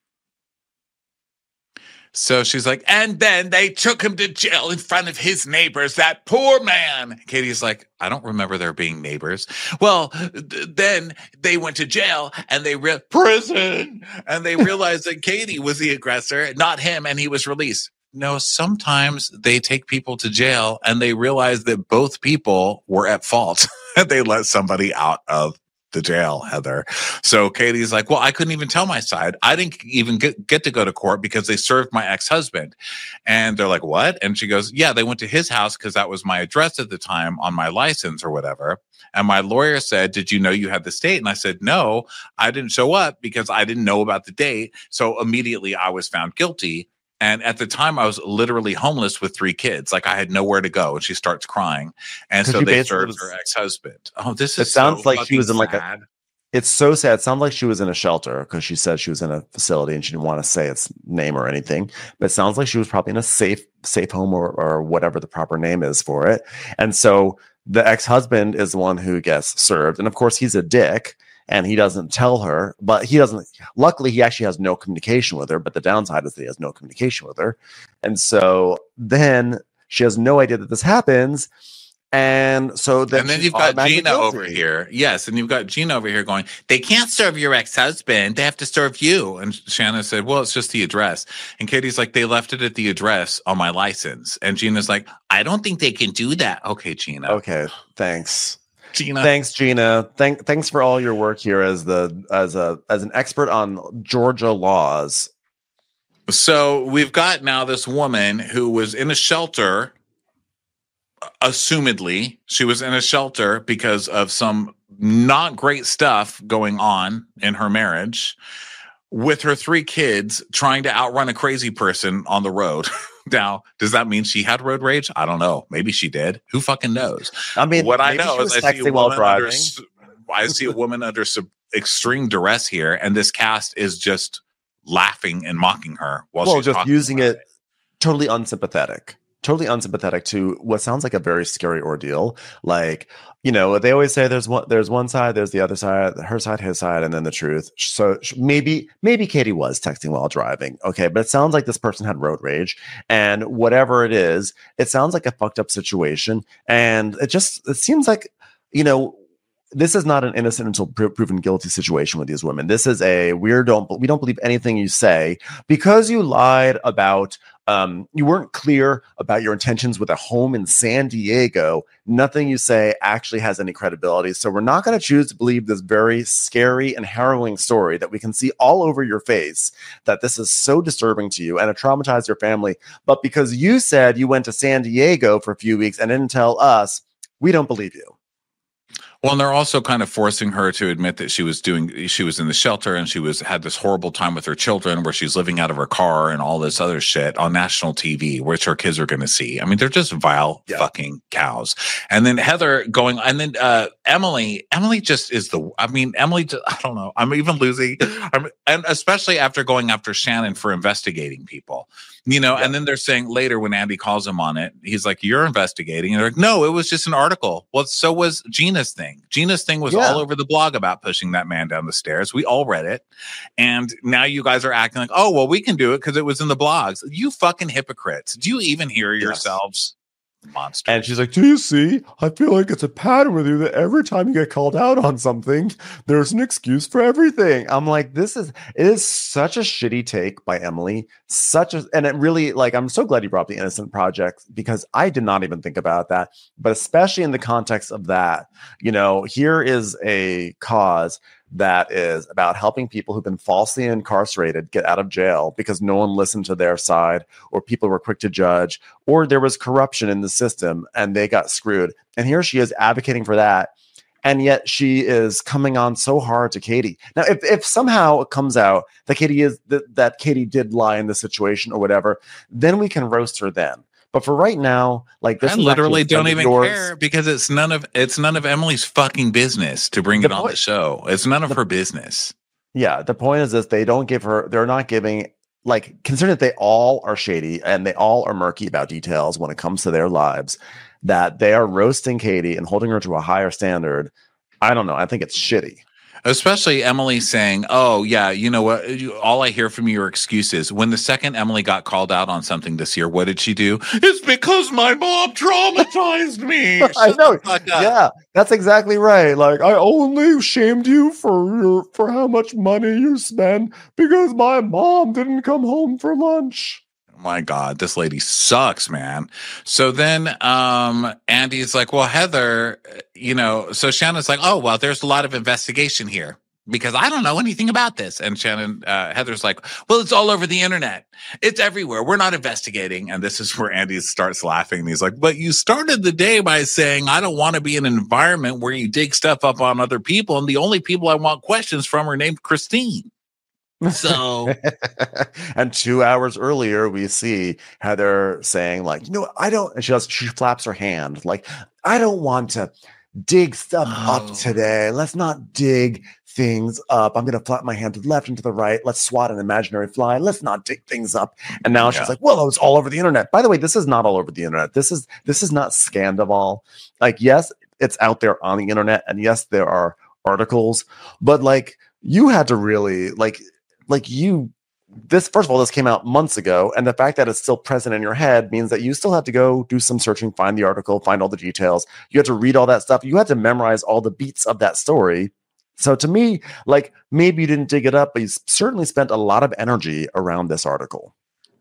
So she's like, and then they took him to jail in front of his neighbors, that poor man. Katie's like, I don't remember there being neighbors. Well, then they went to jail and prison, and they realized that Katie was the aggressor, not him, and he was released. No, sometimes they take people to jail and they realize that both people were at fault. They let somebody out of the jail, Heather. So Katie's like, well, I couldn't even tell my side. I didn't even get to go to court because they served my ex-husband. And they're like, what? And she goes, yeah, they went to his house because that was my address at the time on my license or whatever. And my lawyer said, did you know you had this date? And I said, no, I didn't show up because I didn't know about the date. So immediately I was found guilty. And at the time, I was literally homeless with 3 kids. Like, I had nowhere to go. And she starts crying. And so they served her ex-husband. Oh, this is sounds so like she was in like sad. It's so sad. It sounds like she was in a shelter because she said she was in a facility and she didn't want to say its name or anything. But it sounds like she was probably in a safe home or whatever the proper name is for it. And so the ex-husband is the one who gets served. And of course, he's a dick. And he doesn't tell her, but luckily he actually has no communication with her, but the downside is that he has no communication with her. And so then she has no idea that this happens. And so then you've got Gina over here. Yes. And you've got Gina over here going, they can't serve your ex-husband. They have to serve you. And Shannon said, well, it's just the address. And Katie's like, they left it at the address on my license. And Gina's like, I don't think they can do that. Okay, Gina. Okay. Thanks. Gina. Thanks, Gina. Thanks for all your work here as an expert on Georgia laws. So we've got now this woman who was in a shelter. Assumedly, she was in a shelter because of some not great stuff going on in her marriage with her 3 kids trying to outrun a crazy person on the road. Now, does that mean she had road rage? I don't know. Maybe she did. Who fucking knows? I mean, what I know is I see a woman under some extreme duress here, and this cast is just laughing and mocking her while she's just using it totally unsympathetic to what sounds like a very scary ordeal. Like, you know, they always say there's one side, there's the other side, her side, his side, and then the truth. So maybe Katie was texting while driving. Okay. But it sounds like this person had road rage, and whatever it is, it sounds like a fucked up situation. And it seems like, you know, this is not an innocent until proven guilty situation with these women. This is we don't believe anything you say because you lied about, you weren't clear about your intentions with a home in San Diego. Nothing you say actually has any credibility. So we're not going to choose to believe this very scary and harrowing story that we can see all over your face, that this is so disturbing to you and it traumatized your family. But because you said you went to San Diego for a few weeks and didn't tell us, we don't believe you. Well, and they're also kind of forcing her to admit that she was in the shelter and had this horrible time with her children where she's living out of her car and all this other shit on national TV, which her kids are going to see. I mean, they're just vile fucking cows. And then Heather Emily just is Emily, I don't know. I'm even losing. And especially after going after Shannon for investigating people, you know, and then they're saying later when Andy calls him on it, he's like, you're investigating. And they're like, no, it was just an article. Well, so was Gina's thing. Gina's thing was all over the blog about pushing that man down the stairs. We all read it. And now you guys are acting like, oh, well, we can do it because it was in the blogs. You fucking hypocrites. Do you even hear yourselves? Monster. And she's like, do you see? I feel like it's a pattern with you that every time you get called out on something, there's an excuse for everything. I'm like, it is such a shitty take by Emily. And it really, like, I'm so glad you brought up the Innocent Project because I did not even think about that. But especially in the context of that, you know, here is a cause that is about helping people who've been falsely incarcerated get out of jail because no one listened to their side, or people were quick to judge, or there was corruption in the system and they got screwed. And here she is advocating for that. And yet she is coming on so hard to Katie. Now, if somehow it comes out that Katie did lie in the situation or whatever, then we can roast her then. But for right now, like this, I literally don't even care because it's none of Emily's fucking business to bring it on the show. It's none of her business. Yeah, the point is this: they're not giving, like, considering that they all are shady and they all are murky about details when it comes to their lives, that they are roasting Katie and holding her to a higher standard. I don't know. I think it's shitty. Especially Emily saying, oh, yeah, you know what? All I hear from you are excuses. When the second Emily got called out on something this year, what did she do? It's because my mom traumatized me. I know. Yeah, that's exactly right. Like, I only shamed you for how much money you spend because my mom didn't come home for lunch. My God, this lady sucks, man. So then Andy's like, well, Heather, you know, so Shannon's like, oh, well, there's a lot of investigation here because I don't know anything about this. And Heather's like, well, it's all over the internet. It's everywhere. We're not investigating. And this is where Andy starts laughing. And he's like, but you started the day by saying, I don't want to be in an environment where you dig stuff up on other people. And the only people I want questions from are named Christine. So, and 2 hours earlier, we see Heather saying, like, you know, I don't, and she flaps her hand, like, I don't want to dig stuff up today. Let's not dig things up. I'm going to flap my hand to the left and to the right. Let's swat an imaginary fly. Let's not dig things up. And now she's like, well, it's all over the internet. By the way, this is not all over the internet. This is not Scandival. Like, yes, it's out there on the internet. And yes, there are articles, but like, you had to really like you this, first of all, this came out months ago, and the fact that it's still present in your head means that you still have to go do some searching, find the article, find all the details. You have to read all that stuff. You had to memorize all the beats of that story. So to me, like, maybe you didn't dig it up, but you certainly spent a lot of energy around this article.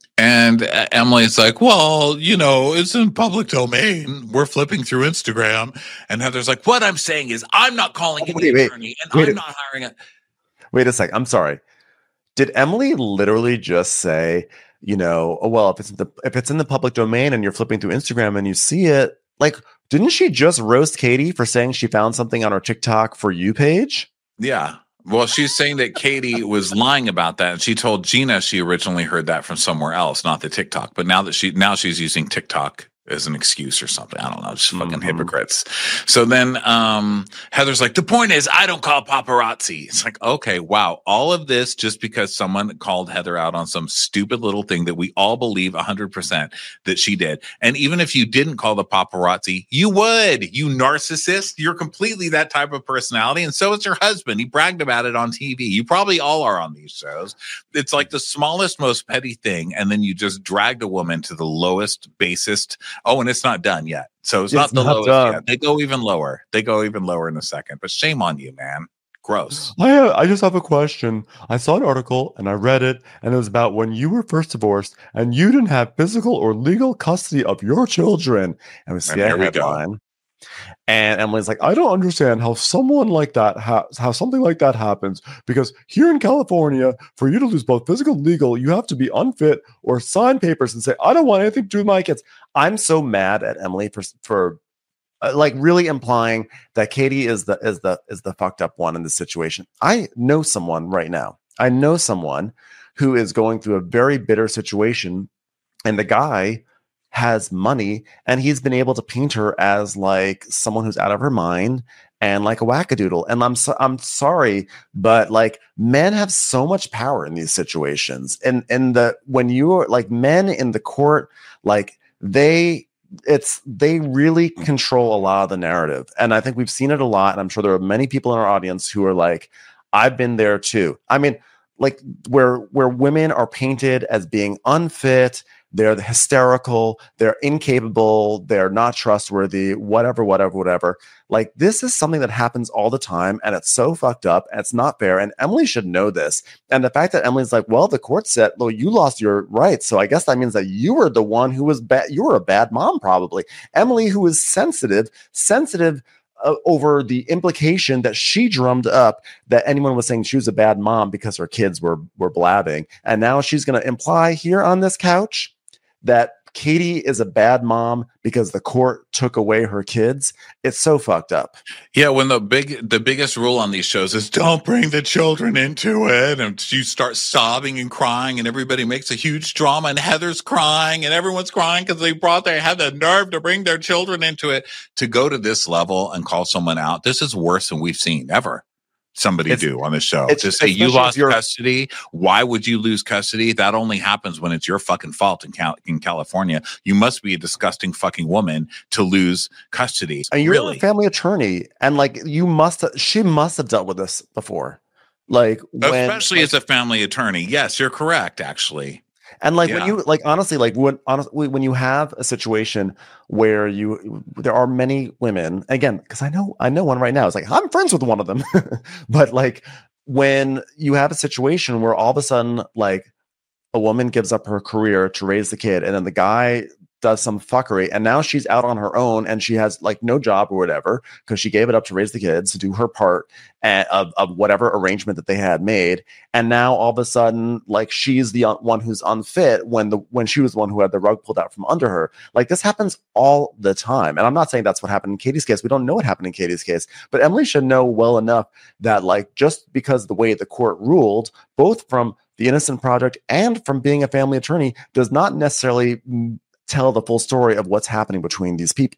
And Emily's like, well, you know, it's in public domain. We're flipping through Instagram. And Heather's like, what I'm saying is I'm not calling an attorney and I'm not hiring a... Wait a sec. I'm sorry. Did Emily literally just say, you know, oh, well, if it's in the public domain and you're flipping through Instagram and you see it, like, didn't she just roast Katie for saying she found something on her TikTok For You page? Yeah. Well, she's saying that Katie was lying about that, and she told Gina she originally heard that from somewhere else, not the TikTok. But now she's using TikTok as an excuse or something. I don't know. Just fucking hypocrites. So then Heather's like, the point is, I don't call paparazzi. It's like, okay, wow. All of this just because someone called Heather out on some stupid little thing that we all believe 100% that she did. And even if you didn't call the paparazzi, you would. You narcissist. You're completely that type of personality. And so is your husband. He bragged about it on TV. You probably all are on these shows. It's like the smallest, most petty thing. And then you just dragged a woman to the lowest, basest. Oh, and it's not done yet. So it's not the lowest yet. They go even lower. They go even lower in a second. But shame on you, man. Gross. I just have a question. I saw an article and I read it, and it was about when you were first divorced and you didn't have physical or legal custody of your children. And we see a headline. And Emily's like, I don't understand how someone like that how something like that happens, because here in California, for you to lose both physical and legal, you have to be unfit or sign papers and say, I don't want anything to do with my kids. I'm so mad at Emily for like really implying that Katie is the fucked up one in this situation. I know someone right now. I know someone who is going through a very bitter situation, and the guy has money, and he's been able to paint her as like someone who's out of her mind and like a wackadoodle. And I'm sorry, but like, men have so much power in these situations, and when you're like, men in the court, like they really control a lot of the narrative. And I think we've seen it a lot, and I'm sure there are many people in our audience who are like, I've been there too. I mean, like, where women are painted as being unfit, they're hysterical, they're incapable, they're not trustworthy, whatever. Like, this is something that happens all the time, and it's so fucked up, and it's not fair, and Emily should know this. And the fact that Emily's like, well, the court said, well, you lost your rights, so I guess that means that you were the one who was bad. You were a bad mom, probably. Emily, who is sensitive over the implication that she drummed up that anyone was saying she was a bad mom because her kids were blabbing. And now she's going to imply here on this couch that Katie is a bad mom because the court took away her kids. It's so fucked up. Yeah, when the biggest rule on these shows is don't bring the children into it, and you start sobbing and crying, and everybody makes a huge drama, and Heather's crying, and everyone's crying because they had the nerve to bring their children into it. To go to this level and call someone out, this is worse than we've seen ever. Somebody do on the show. Just say you lost custody. Why would you lose custody? That only happens when it's your fucking fault in California. You must be a disgusting fucking woman to lose custody. And you're a family attorney, and like, she must have dealt with this before. Like, especially as a family attorney. Yes, you're correct, actually. And like, when you like, honestly, like when you have a situation where there are many women, again, because I know one right now. It's like, I'm friends with one of them, but like, when you have a situation where all of a sudden, like, a woman gives up her career to raise the kid, and then the guy does some fuckery, and now she's out on her own, and she has like no job or whatever because she gave it up to raise the kids, to do her part of whatever arrangement that they had made, and now all of a sudden, like, she's the one who's unfit when she was the one who had the rug pulled out from under her. Like, this happens all the time, and I'm not saying that's what happened in Katie's case. We don't know what happened in Katie's case, but Emily should know well enough that, like, just because the way the court ruled, both from the Innocent Project and from being a family attorney, does not necessarily tell the full story of what's happening between these people.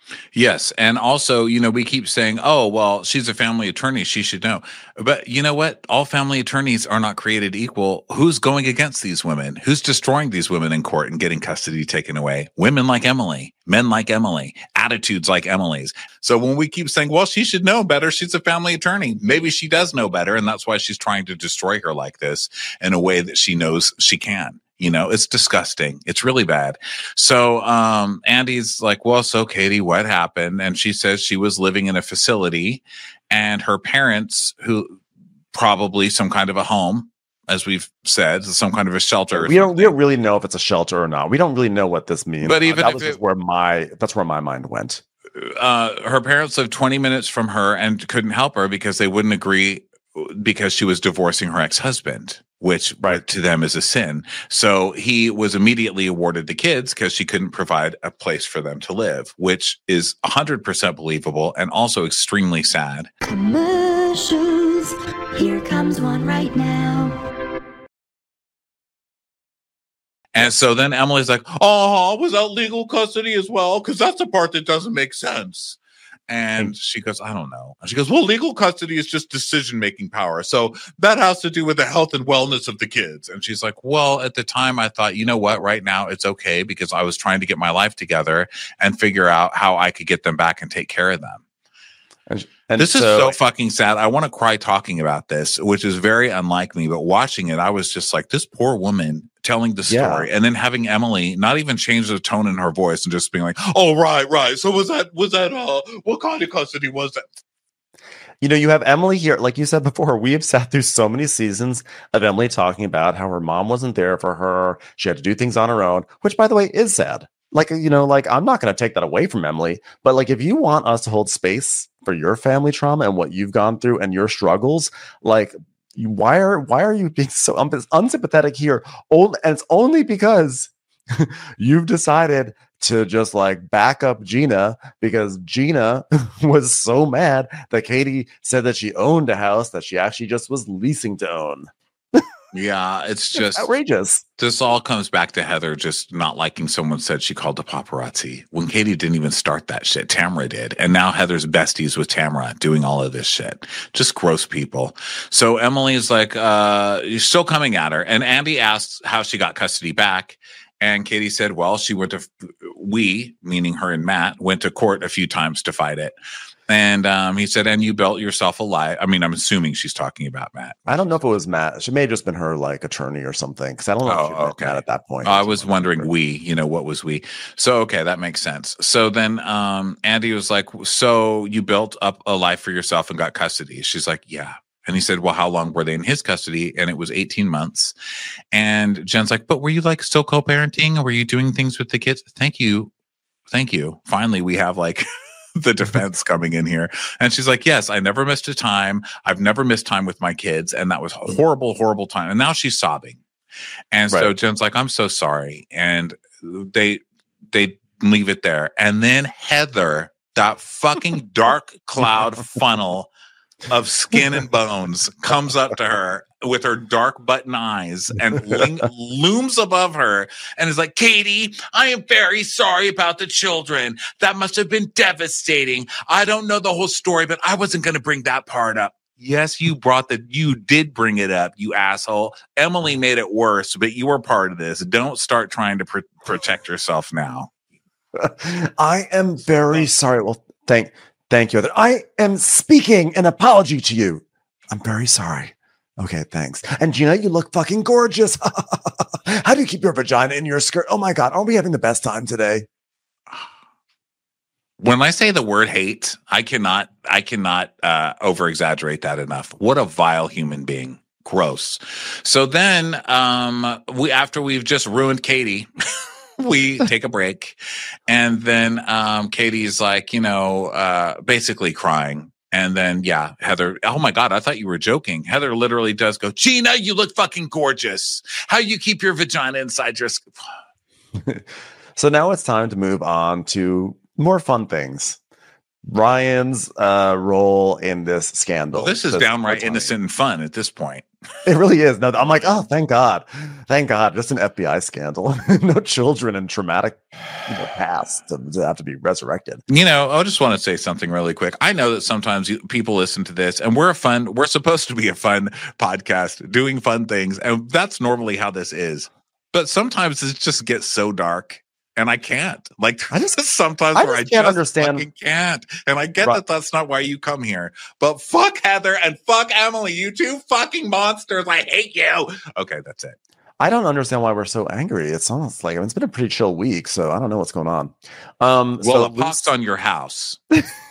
Yes. And also, we keep saying, oh, well, she's a family attorney. She should know. But you know what? All family attorneys are not created equal. Who's going against these women? Who's destroying these women in court and getting custody taken away? Women like Emily, men like Emily, attitudes like Emily's. So when we keep saying, well, she should know better, she's a family attorney. Maybe she does know better. And that's why she's trying to destroy her like this in a way that she knows she can. It's disgusting. It's really bad. So Andy's like, well, so Katie, what happened? And she says she was living in a facility and her parents, who probably some kind of a home, as we've said, some kind of a shelter. We don't really know if it's a shelter or not. We don't really know what this means. But even that's where my mind went. Her parents lived 20 minutes from her and couldn't help her because they wouldn't agree because she was divorcing her ex-husband, which to them is a sin. So he was immediately awarded the kids because she couldn't provide a place for them to live, which is 100% believable and also extremely sad. Commercials. Here comes one right now. And so then Emily's like, oh, was that legal custody as well? Because that's the part that doesn't make sense. And she goes, I don't know. And she goes, well, legal custody is just decision-making power. So that has to do with the health and wellness of the kids. And she's like, well, at the time I thought, you know what, right now it's okay because I was trying to get my life together and figure out how I could get them back and take care of them. And this is so fucking sad. I want to cry talking about this, which is very unlike me. But watching it, I was just like, this poor woman telling the story, and then having Emily not even change the tone in her voice and just being like, "Oh, right. So was that what kind of custody was that?" You have Emily here, like you said before. We have sat through so many seasons of Emily talking about how her mom wasn't there for her. She had to do things on her own, which, by the way, is sad. Like, I'm not going to take that away from Emily, but like, if you want us to hold space for your family trauma and what you've gone through and your struggles, like, why are you being so unsympathetic here? And it's only because you've decided to just like back up Gina because Gina was so mad that Katie said that she owned a house that she actually just was leasing to own. Yeah, it's just outrageous. This all comes back to Heather just not liking someone said she called the paparazzi when Katie didn't even start that shit. Tamara did. And now Heather's besties with Tamara doing all of this shit. Just gross people. So Emily's like, you're still coming at her. And Andy asks how she got custody back. And Katie said, well, she went to, meaning her and Matt, went to court a few times to fight it. And he said, and you built yourself a lie. I mean, I'm assuming she's talking about Matt. I don't know if it was Matt. She may have just been her like attorney or something. Because I don't know if she met Matt at that point. I was wondering what was we? So, okay, that makes sense. So then Andy was like, so you built up a life for yourself and got custody. She's like, yeah. And he said, well, how long were they in his custody? And it was 18 months. And Jen's like, but were you like still co-parenting or were you doing things with the kids? Thank you. Finally, we have like the defense coming in here. And she's like, yes, I never missed a time. I've never missed time with my kids. And that was horrible, horrible time. And now she's sobbing. And so Jen's like, I'm so sorry. And they leave it there. And then Heather, that fucking dark cloud funnel of skin and bones, comes up to her with her dark button eyes and looms above her and is like, Katie, I am very sorry about the children. That must have been devastating. I don't know the whole story, but I wasn't going to bring that part up. Yes, you did bring it up, you asshole. Emily made it worse, but you were part of this. Don't start trying to protect yourself now. I am very sorry. Well, thank you. I am speaking an apology to you. I'm very sorry. Okay, thanks. And Gina, you look fucking gorgeous. How do you keep your vagina in your skirt? Oh my God, aren't we having the best time today? When I say the word hate, I cannot over exaggerate that enough. What a vile human being. Gross. So then after we've just ruined Katie, we take a break. And then Katie's like, basically crying. And then, Heather, oh my God, I thought you were joking. Heather literally does go, Gina, you look fucking gorgeous. How you keep your vagina inside your... So now it's time to move on to more fun things. Ryan's role in this scandal. Well, this is downright innocent and fun at this point. It really is. No, I'm like, oh, thank God. Thank God. Just an FBI scandal. No children and traumatic past to have to be resurrected. I just want to say something really quick. I know that sometimes people listen to this and we're supposed to be a fun podcast doing fun things. And that's normally how this is. But sometimes it just gets so dark. And I can't. Like, I just sometimes where I just understand. Fucking can't. And I get that that's not why you come here. But fuck Heather and fuck Emily. You two fucking monsters. I hate you. Okay, that's it. I don't understand why we're so angry. It's almost like it's been a pretty chill week, so I don't know what's going on. Well, a pox on your house.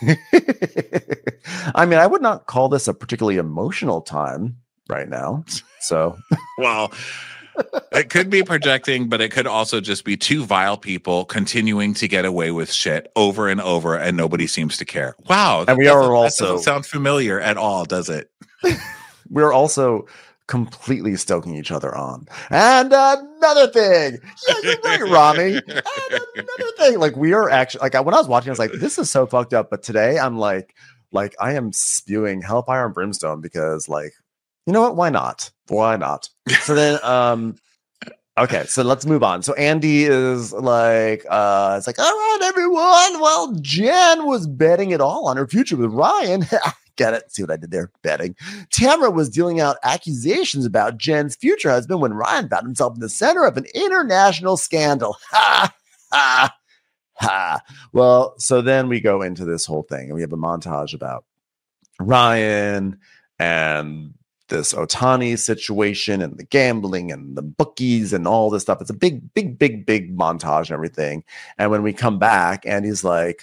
I mean, I would not call this a particularly emotional time right now. So, well. It could be projecting, but it could also just be two vile people continuing to get away with shit over and over, and nobody seems to care. Wow. And we are also... That doesn't sound familiar at all, does it? We're also completely stoking each other on. And another thing. Yeah, you're right, Rami. And another thing. Like, we are actually... Like, when I was watching, I was like, this is so fucked up. But today, I'm like I am spewing hellfire and brimstone because, like, you know what? Why not? Why not? So then, okay, so let's move on. So Andy is like, it's like, all right, everyone. Well, Jen was betting it all on her future with Ryan. Get it? See what I did there? Betting. Tamara was dealing out accusations about Jen's future husband when Ryan found himself in the center of an international scandal. Ha ha ha. Well, so then we go into this whole thing, and we have a montage about Ryan and this Otani situation and the gambling and the bookies and all this stuff. It's a big montage and everything. And when we come back, Andy's like,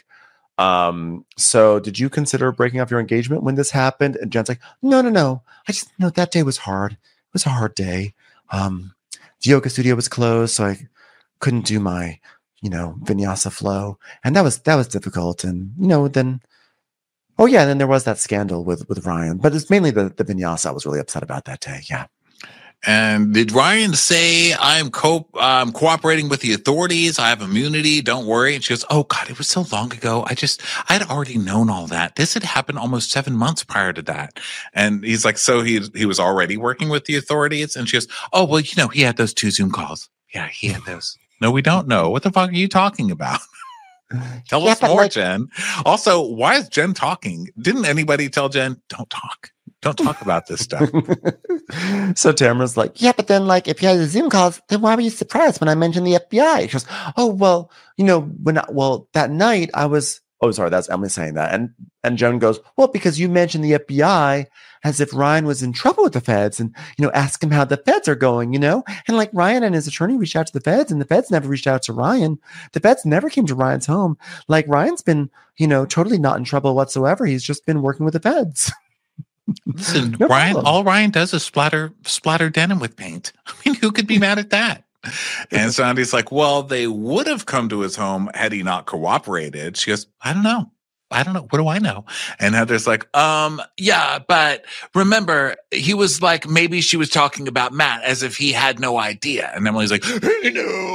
so did you consider breaking up your engagement when this happened? And Jen's like, no. I just know that day was hard. It was a hard day. The yoga studio was closed, so I couldn't do my, vinyasa flow. And that was difficult. And, then, oh yeah, and then there was that scandal with Ryan, but it's mainly the vinyasa I was really upset about that day. Yeah. And did Ryan say I'm cooperating with the authorities? I have immunity. Don't worry. And she goes, oh God, it was so long ago. I had already known all that. This had happened almost 7 months prior to that. And he's like, so he was already working with the authorities. And she goes, oh, well, he had those 2 Zoom calls. Yeah, he had those. No, we don't know. What the fuck are you talking about? Tell us more, Jen. Also, why is Jen talking? Didn't anybody tell Jen, don't talk? Don't talk about this stuff. So Tamara's like, yeah, but then if you had the Zoom calls, then why were you surprised when I mentioned the FBI? She goes, oh, well, that night I was, oh, sorry, that's Emily saying that. And Joan goes, well, because you mentioned the FBI as if Ryan was in trouble with the feds and, ask him how the feds are going, and Ryan and his attorney reached out to the feds and the feds never reached out to Ryan. The feds never came to Ryan's home. Ryan's been, totally not in trouble whatsoever. He's just been working with the feds. Listen, no Ryan, problem. All Ryan does is splatter denim with paint. I mean, who could be mad at that? And so Andy's like, well, they would have come to his home had he not cooperated. She goes, I don't know. What do I know? And Heather's like, yeah, but remember, he was like, maybe she was talking about Matt as if he had no idea. And Emily's like, hey,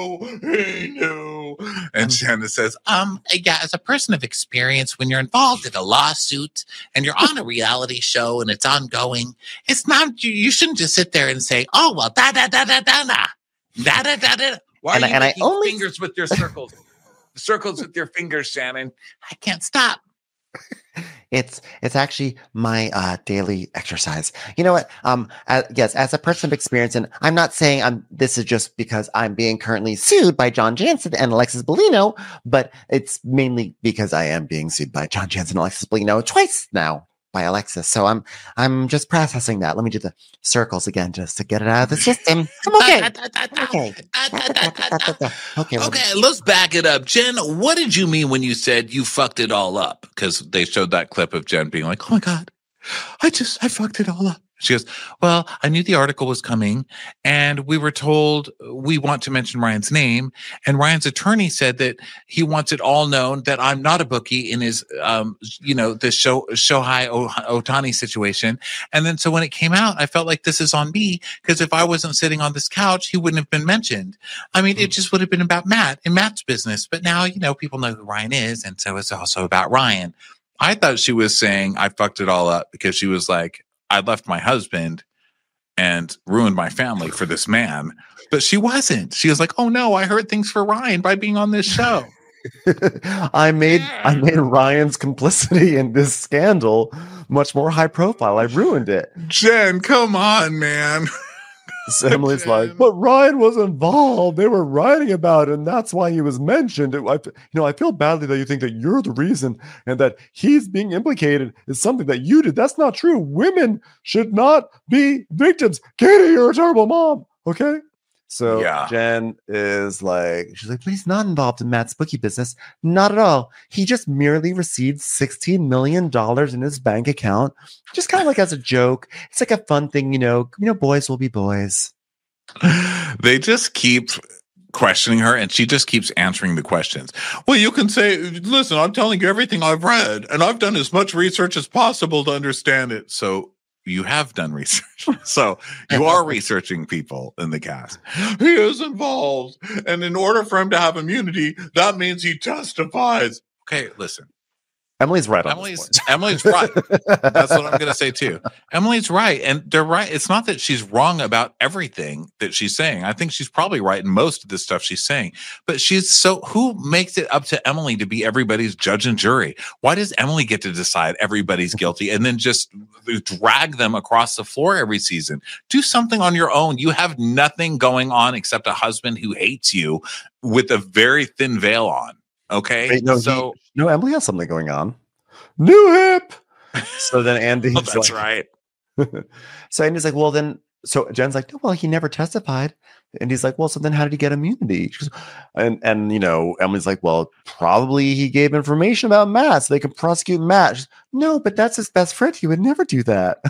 no. And Shanna says, yeah, as a person of experience, when you're involved in a lawsuit and you're on a reality show and it's ongoing, it's not, you shouldn't just sit there and say, oh, well, da. Why are you making fingers with your circles? Circles with your fingers, Shannon. I can't stop. It's actually my daily exercise. You know what? Yes, as a person of experience, and I'm not saying this is just because I'm being currently sued by John Jansen and Alexis Bellino, but it's mainly because I am being sued by John Jansen and Alexis Bellino twice now by Alexis. So I'm just processing that. Let me do the circles again just to get it out of the system. I'm okay. Okay, let's back it up. Jen, what did you mean when you said you fucked it all up? Because they showed that clip of Jen being like, oh my God, I fucked it all up. She goes, well, I knew the article was coming and we were told we want to mention Ryan's name. And Ryan's attorney said that he wants it all known that I'm not a bookie in his, the Shohei Otani situation. And then so when it came out, I felt like this is on me because if I wasn't sitting on this couch, he wouldn't have been mentioned. I mean, it just would have been about Matt and Matt's business. But now, people know who Ryan is. And so it's also about Ryan. I thought she was saying I fucked it all up because she was like, I left my husband and ruined my family for this man. But she wasn't. She was like, oh no, I hurt things for Ryan by being on this show. I made Ryan's complicity in this scandal much more high profile. I ruined it. Jen, come on, man. So Emily's like, but Ryan was involved. They were writing about it, and that's why he was mentioned. I feel badly that you think that you're the reason and that he's being implicated is something that you did. That's not true. Women should not be victims. Katie, you're a terrible mom. Okay. So Jen is like, she's like, but he's not involved in Matt's bookie business. Not at all. He just merely received $16 million in his bank account, just kind of like as a joke. It's like a fun thing, boys will be boys. They just keep questioning her and she just keeps answering the questions. Well, you can say, listen, I'm telling you everything I've read and I've done as much research as possible to understand it. So you have done research. So you are researching people in the cast. He is involved. And in order for him to have immunity, that means he testifies. Okay, listen. Emily's right. Emily's right. That's what I'm going to say too. Emily's right. And they're right. It's not that she's wrong about everything that she's saying. I think she's probably right in most of the stuff she's saying. But who makes it up to Emily to be everybody's judge and jury? Why does Emily get to decide everybody's guilty and then just drag them across the floor every season? Do something on your own. You have nothing going on except a husband who hates you with a very thin veil on. Okay. Wait, Emily has something going on. New hip. So then Andy's that's right. So Andy's like, well, then, so Jen's like, no, well, he never testified. And he's like, well, so then how did he get immunity? She goes, and Emily's like, well, probably he gave information about Matt so they could prosecute Matt. She's, no, but that's his best friend. He would never do that.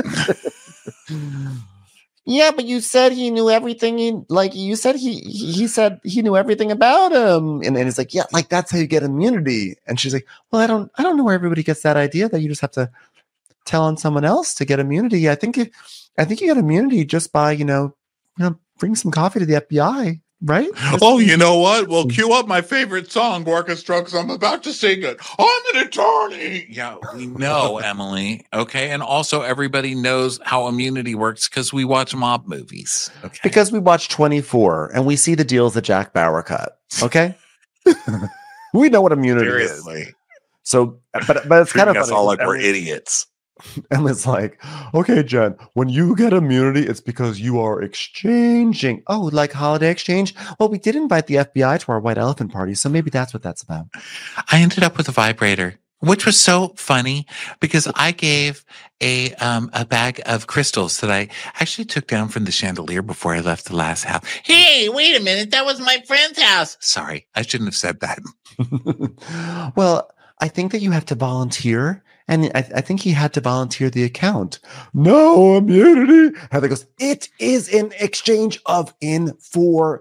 Yeah, but you said he knew everything. You said he said he knew everything about him, and he's like, yeah, like that's how you get immunity. And she's like, well, I don't know where everybody gets that idea that you just have to tell on someone else to get immunity. I think you get immunity just by bring some coffee to the FBI, right? Oh, you know what? Well, cue up my favorite song, Orchestra, because I'm about to sing it. I'm an attorney. Yeah, we know, Emily. Okay, and also everybody knows how immunity works because we watch mob movies. Okay, because we watch 24 and we see the deals that Jack Bauer cut. Okay, we know what immunity is. So, but it's kind of funny. All like we're idiots. And it's like, okay, Jen, when you get immunity, it's because you are exchanging. Oh, like holiday exchange? Well, we did invite the FBI to our white elephant party, so maybe that's what that's about. I ended up with a vibrator, which was so funny because I gave a bag of crystals that I actually took down from the chandelier before I left the last house. Hey, wait a minute. That was my friend's house. Sorry, I shouldn't have said that. Well, I think that you have to volunteer. And I think he had to volunteer the account. No immunity. Heather goes, it is an exchange of information.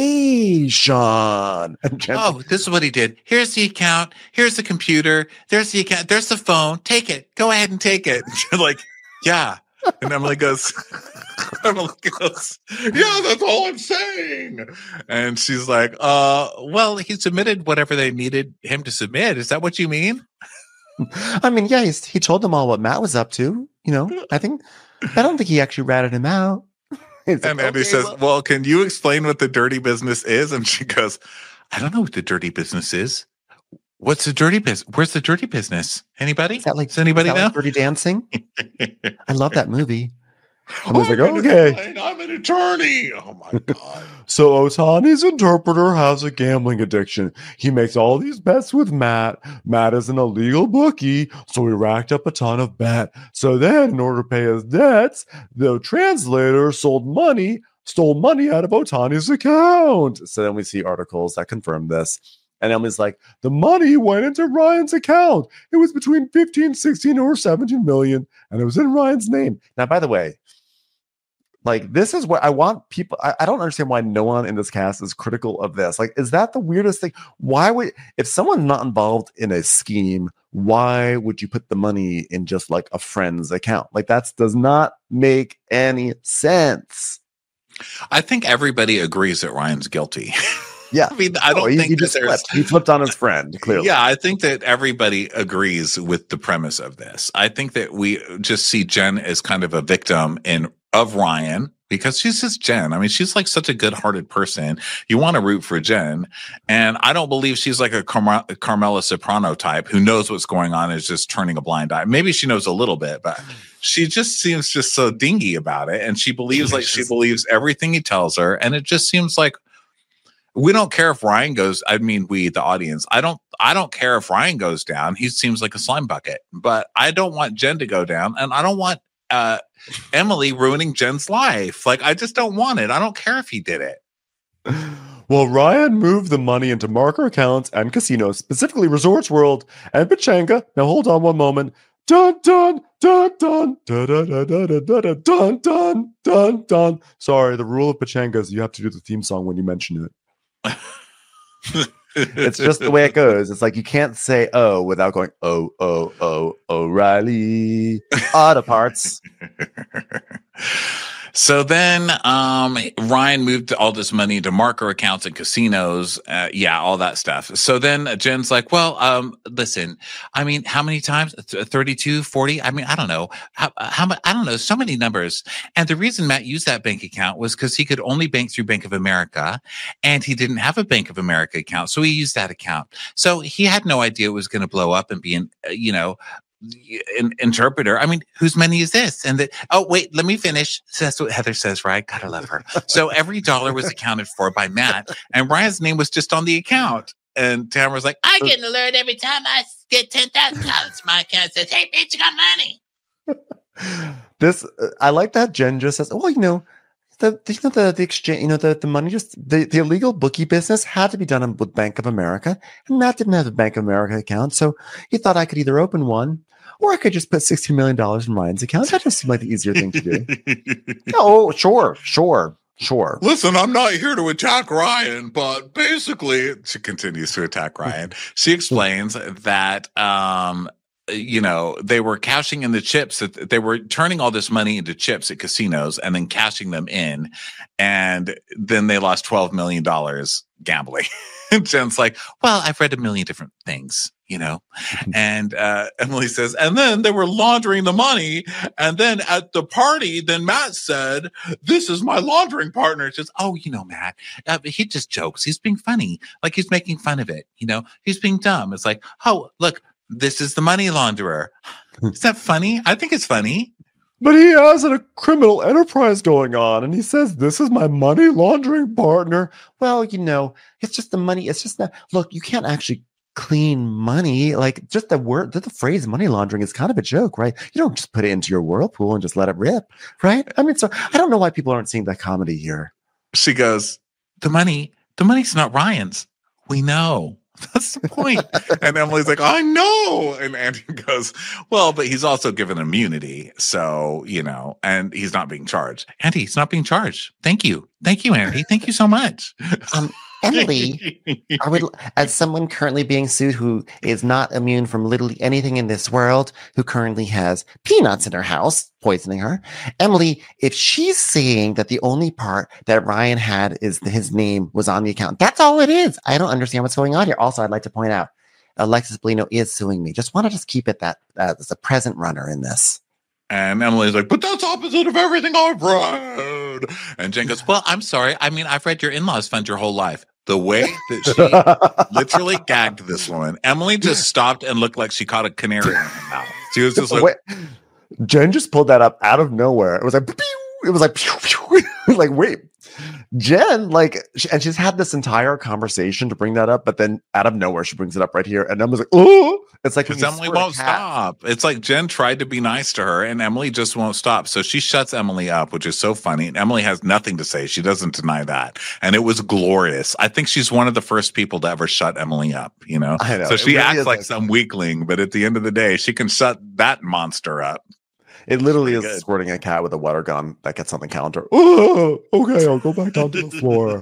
Oh, this is what he did. Here's the account. Here's the computer. There's the account. There's the phone. Take it. Go ahead and take it. You're like, yeah. And Emily goes, yeah, that's all I'm saying. And she's like, well, he submitted whatever they needed him to submit. Is that what you mean? I mean, yeah, he told them all what Matt was up to. I don't think he actually ratted him out. And like, Andy says, well, can you explain what the dirty business is? And she goes, I don't know what the dirty business is. What's the dirty business? Where's the dirty business? Anybody? Does anybody know? Like Dirty Dancing? I love that movie. And he's like, okay. I'm an attorney. Oh my God. So Otani's interpreter has a gambling addiction. He makes all these bets with Matt. Matt is an illegal bookie, so he racked up a ton of bet. So then, in order to pay his debts, the translator stole money out of Otani's account. So then we see articles that confirm this. And Emily's like, the money went into Ryan's account. It was between 15, 16, or 17 million, and it was in Ryan's name. Now, by the way, like, this is what I want people. I don't understand why no one in this cast is critical of this. Like, is that the weirdest thing? If someone's not involved in a scheme, why would you put the money in just like a friend's account? Like, that does not make any sense. I think everybody agrees that Ryan's guilty. Yeah. I mean, I don't think he that just there's. flipped. He flipped on his friend, clearly. Yeah, I think that everybody agrees with the premise of this. I think that we just see Jen as kind of a victim of Ryan because she's just Jen. I mean, she's like such a good-hearted person. You want to root for Jen. And I don't believe she's like a Carmela Soprano type who knows what's going on and is just turning a blind eye. Maybe she knows a little bit, but she just seems just so dingy about it. And she believes everything he tells her. And it just seems like we don't care if Ryan goes. I mean, we, the audience, I don't care if Ryan goes down. He seems like a slime bucket, but I don't want Jen to go down, and I don't want Emily ruining Jen's life. Like, I just don't want it. I don't care if he did it. Well, Ryan moved the money into marker accounts and casinos, specifically Resorts World and Pechanga. Now, hold on one moment. Dun dun dun dun dun dun dun dun dun dun dun dun. Sorry, the rule of Pechanga is you have to do the theme song when you mention it. It's just the way it goes. It's like you can't say "oh" without going "oh O'Reilly Auto Parts." So then Ryan moved all this money to marker accounts and casinos. All that stuff. So then Jen's like, well, listen, I mean, how many times? 32, 40? I mean, I don't know. How I don't know. So many numbers. And the reason Matt used that bank account was because he could only bank through Bank of America, and he didn't have a Bank of America account. So he used that account. So he had no idea it was going to blow up and be an interpreter. I mean, whose money is this? And wait, let me finish. So that's what Heather says, right? Gotta love her. So every dollar was accounted for by Matt, and Ryan's name was just on the account. And Tamara's like, I get an alert every time I get $10,000 from my account. It says, hey, bitch, you got money. I like that Jen just says, well, the exchange, the money, just the illegal bookie business had to be done with Bank of America, and Matt didn't have a Bank of America account, so he thought I could either open one or I could just put $16 million in Ryan's account. That just seemed like the easier thing to do. Oh, sure. Listen, I'm not here to attack Ryan, but basically, she continues to attack Ryan. She explains that they were cashing in the chips, that they were turning all this money into chips at casinos and then cashing them in. And then they lost $12 million gambling. And Jen's like, well, I've read a million different things, and Emily says, and then they were laundering the money. And then at the party, then Matt said, this is my laundering partner. She says, oh, Matt, he just jokes. He's being funny. Like he's making fun of it. He's being dumb. It's like, oh, look, this is the money launderer. Is that funny? I think it's funny. But he has a criminal enterprise going on, and he says, this is my money laundering partner. Well, it's just the money. It's just that, look, you can't actually clean money. Like, just the phrase money laundering is kind of a joke, right? You don't just put it into your whirlpool and just let it rip, right? I mean, so I don't know why people aren't seeing that comedy here. She goes, the money's not Ryan's. We know. That's the point. And Emily's like, I know. And Andy goes, well, but he's also given immunity. So, and he's not being charged. Andy, he's not being charged. Thank you. Thank you, Andy. Thank you so much. Emily, as someone currently being sued who is not immune from literally anything in this world, who currently has peanuts in her house, poisoning her, Emily, if she's saying that the only part that Ryan had is his name was on the account, that's all it is. I don't understand what's going on here. Also, I'd like to point out, Alexis Bellino is suing me. Just want to keep it that as a present runner in this. And Emily's like, but that's opposite of everything I've read. And Jen goes, well, I'm sorry. I mean, I've read your in-laws fund your whole life. The way that she literally gagged this woman, Emily just stopped and looked like she caught a canary in her mouth. She was just like, wait, Jen just pulled that up out of nowhere. It was like, pew, it was like, pew, pew. Like, wait, Jen, and she's had this entire conversation to bring that up, but then out of nowhere, she brings it up right here. And Emily's like, oh, it's like, because Emily won't stop. It's like Jen tried to be nice to her and Emily just won't stop. So she shuts Emily up, which is so funny. And Emily has nothing to say. She doesn't deny that. And it was glorious. I think she's one of the first people to ever shut Emily up, I know. So she really acts like some weakling, but at the end of the day, she can shut that monster up. It literally is good. Squirting a cat with a water gun that gets on the counter. Oh, okay, I'll go back down to the floor.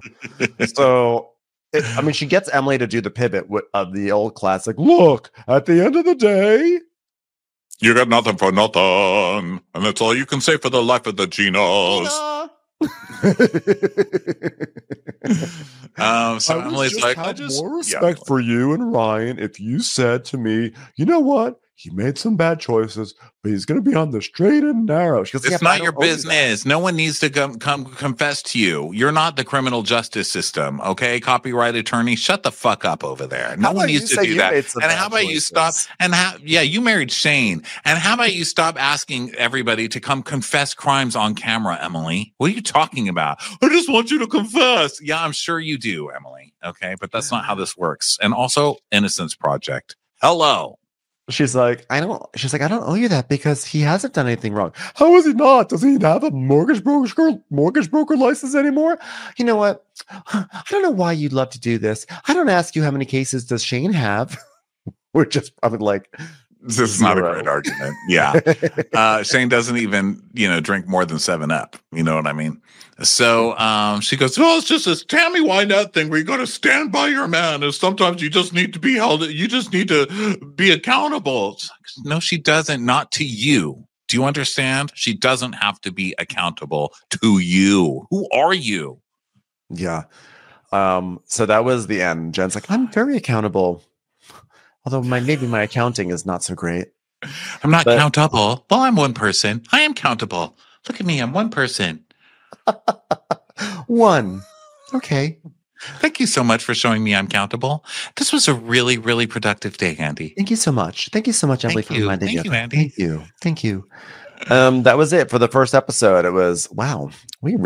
So, she gets Emily to do the pivot of the old classic. Look, at the end of the day, you got nothing for nothing, and that's all you can say for the life of the Genos. So Emily's like, I just more respect for you and Ryan if you said to me, you know what? He made some bad choices, but he's going to be on the straight and narrow. She goes, it's not your business. No one needs to come confess to you. You're not the criminal justice system, okay? Copyright attorney, shut the fuck up over there. No one needs to do that. And how about you stop? You married Shane. And how about you stop asking everybody to come confess crimes on camera, Emily? What are you talking about? I just want you to confess. Yeah, I'm sure you do, Emily. Okay, but that's not how this works. And also, Innocence Project. Hello. She's like, I don't owe you that because he hasn't done anything wrong. How is he not? Does he have a mortgage broker license anymore? You know what? I don't know why you'd love to do this. I don't ask you how many cases does Shane have. We're just probably like, this is not a great argument. Yeah. Shane doesn't even, drink more than 7-Up. You know what I mean? So she goes, well, it's just this Tammy Wynette thing where you got to stand by your man. And sometimes you just need to be held. You just need to be accountable. Like, no, she doesn't. Not to you. Do you understand? She doesn't have to be accountable to you. Who are you? Yeah. So that was the end. Jen's like, I'm very accountable. Although maybe my accounting is not so great. I'm not countable. Well, I'm one person. I am countable. Look at me. I'm one person. One. Okay. Thank you so much for showing me I'm countable. This was a really, really productive day, Andy. Thank you so much. Thank you so much, Emily, for reminding me. Thank you, Andy. Thank you. That was it for the first episode. It was, wow, we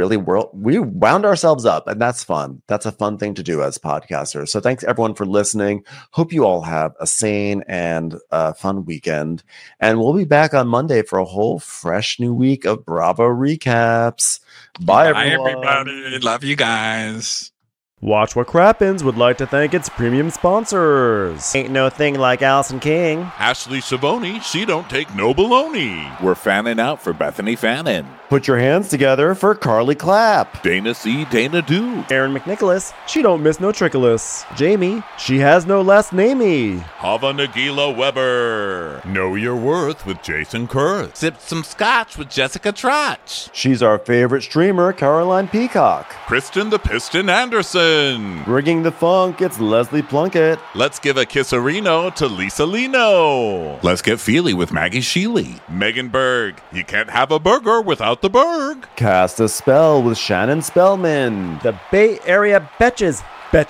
wound ourselves up, and that's fun. That's a fun thing to do as podcasters. So thanks everyone for listening. Hope you all have a sane and fun weekend. And we'll be back on Monday for a whole fresh new week of Bravo recaps. Bye everybody. Love you guys. Watch What Crappens would like to thank its premium sponsors. Ain't no thing like Allison King. Ashley Savoni, she don't take no baloney. We're fanning out for Bethany Fannin. Put your hands together for Carly Clapp. Dana C. Dana Do. Aaron McNicholas, she don't miss no trickolas. Jamie, she has no last namey. Hava Nagila Weber. Know Your Worth with Jason Kurth. Sip some scotch with Jessica Trotch. She's our favorite streamer, Caroline Peacock. Kristen the Piston Anderson. Bringing the funk, it's Leslie Plunkett. Let's give a kisserino to Lisa Lino. Let's get feely with Maggie Sheely. Megan Berg. You can't have a burger without the Berg. Cast a Spell with Shannon Spellman. The Bay Area Betches.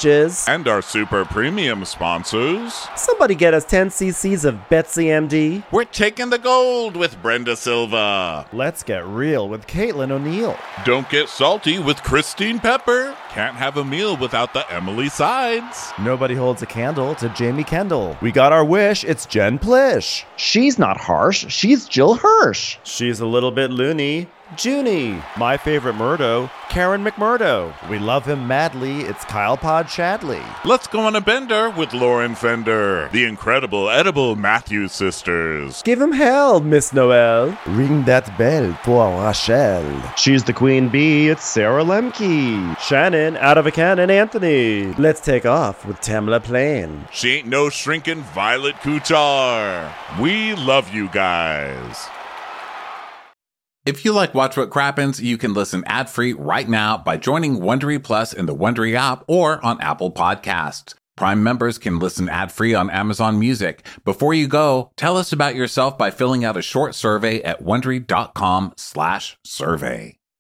And our super premium sponsors. Somebody get us 10 cc's of Betsy MD. We're taking the gold with Brenda Silva. Let's get real with Caitlin O'Neill. Don't get salty with Christine Pepper. Can't have a meal without the Emily Sides. Nobody holds a candle to Jamie Kendall. We got our wish, it's Jen Plish. She's not harsh, she's Jill Hirsch. She's a little bit loony. Junie. My favorite Murdo, Karen McMurdo. We love him madly, it's Kyle Pod Shadley. Let's go on a bender with Lauren Fender. The incredible edible Matthews sisters. Give him hell, Miss Noel. Ring that bell for Rachel. She's the queen bee, it's Sarah Lemke. Shannon, out of a cannon, Anthony. Let's take off with Tamla Plain. She ain't no shrinking Violet Kuchar. We love you guys. If you like Watch What Crappens, you can listen ad-free right now by joining Wondery Plus in the Wondery app or on Apple Podcasts. Prime members can listen ad-free on Amazon Music. Before you go, tell us about yourself by filling out a short survey at Wondery.com/survey.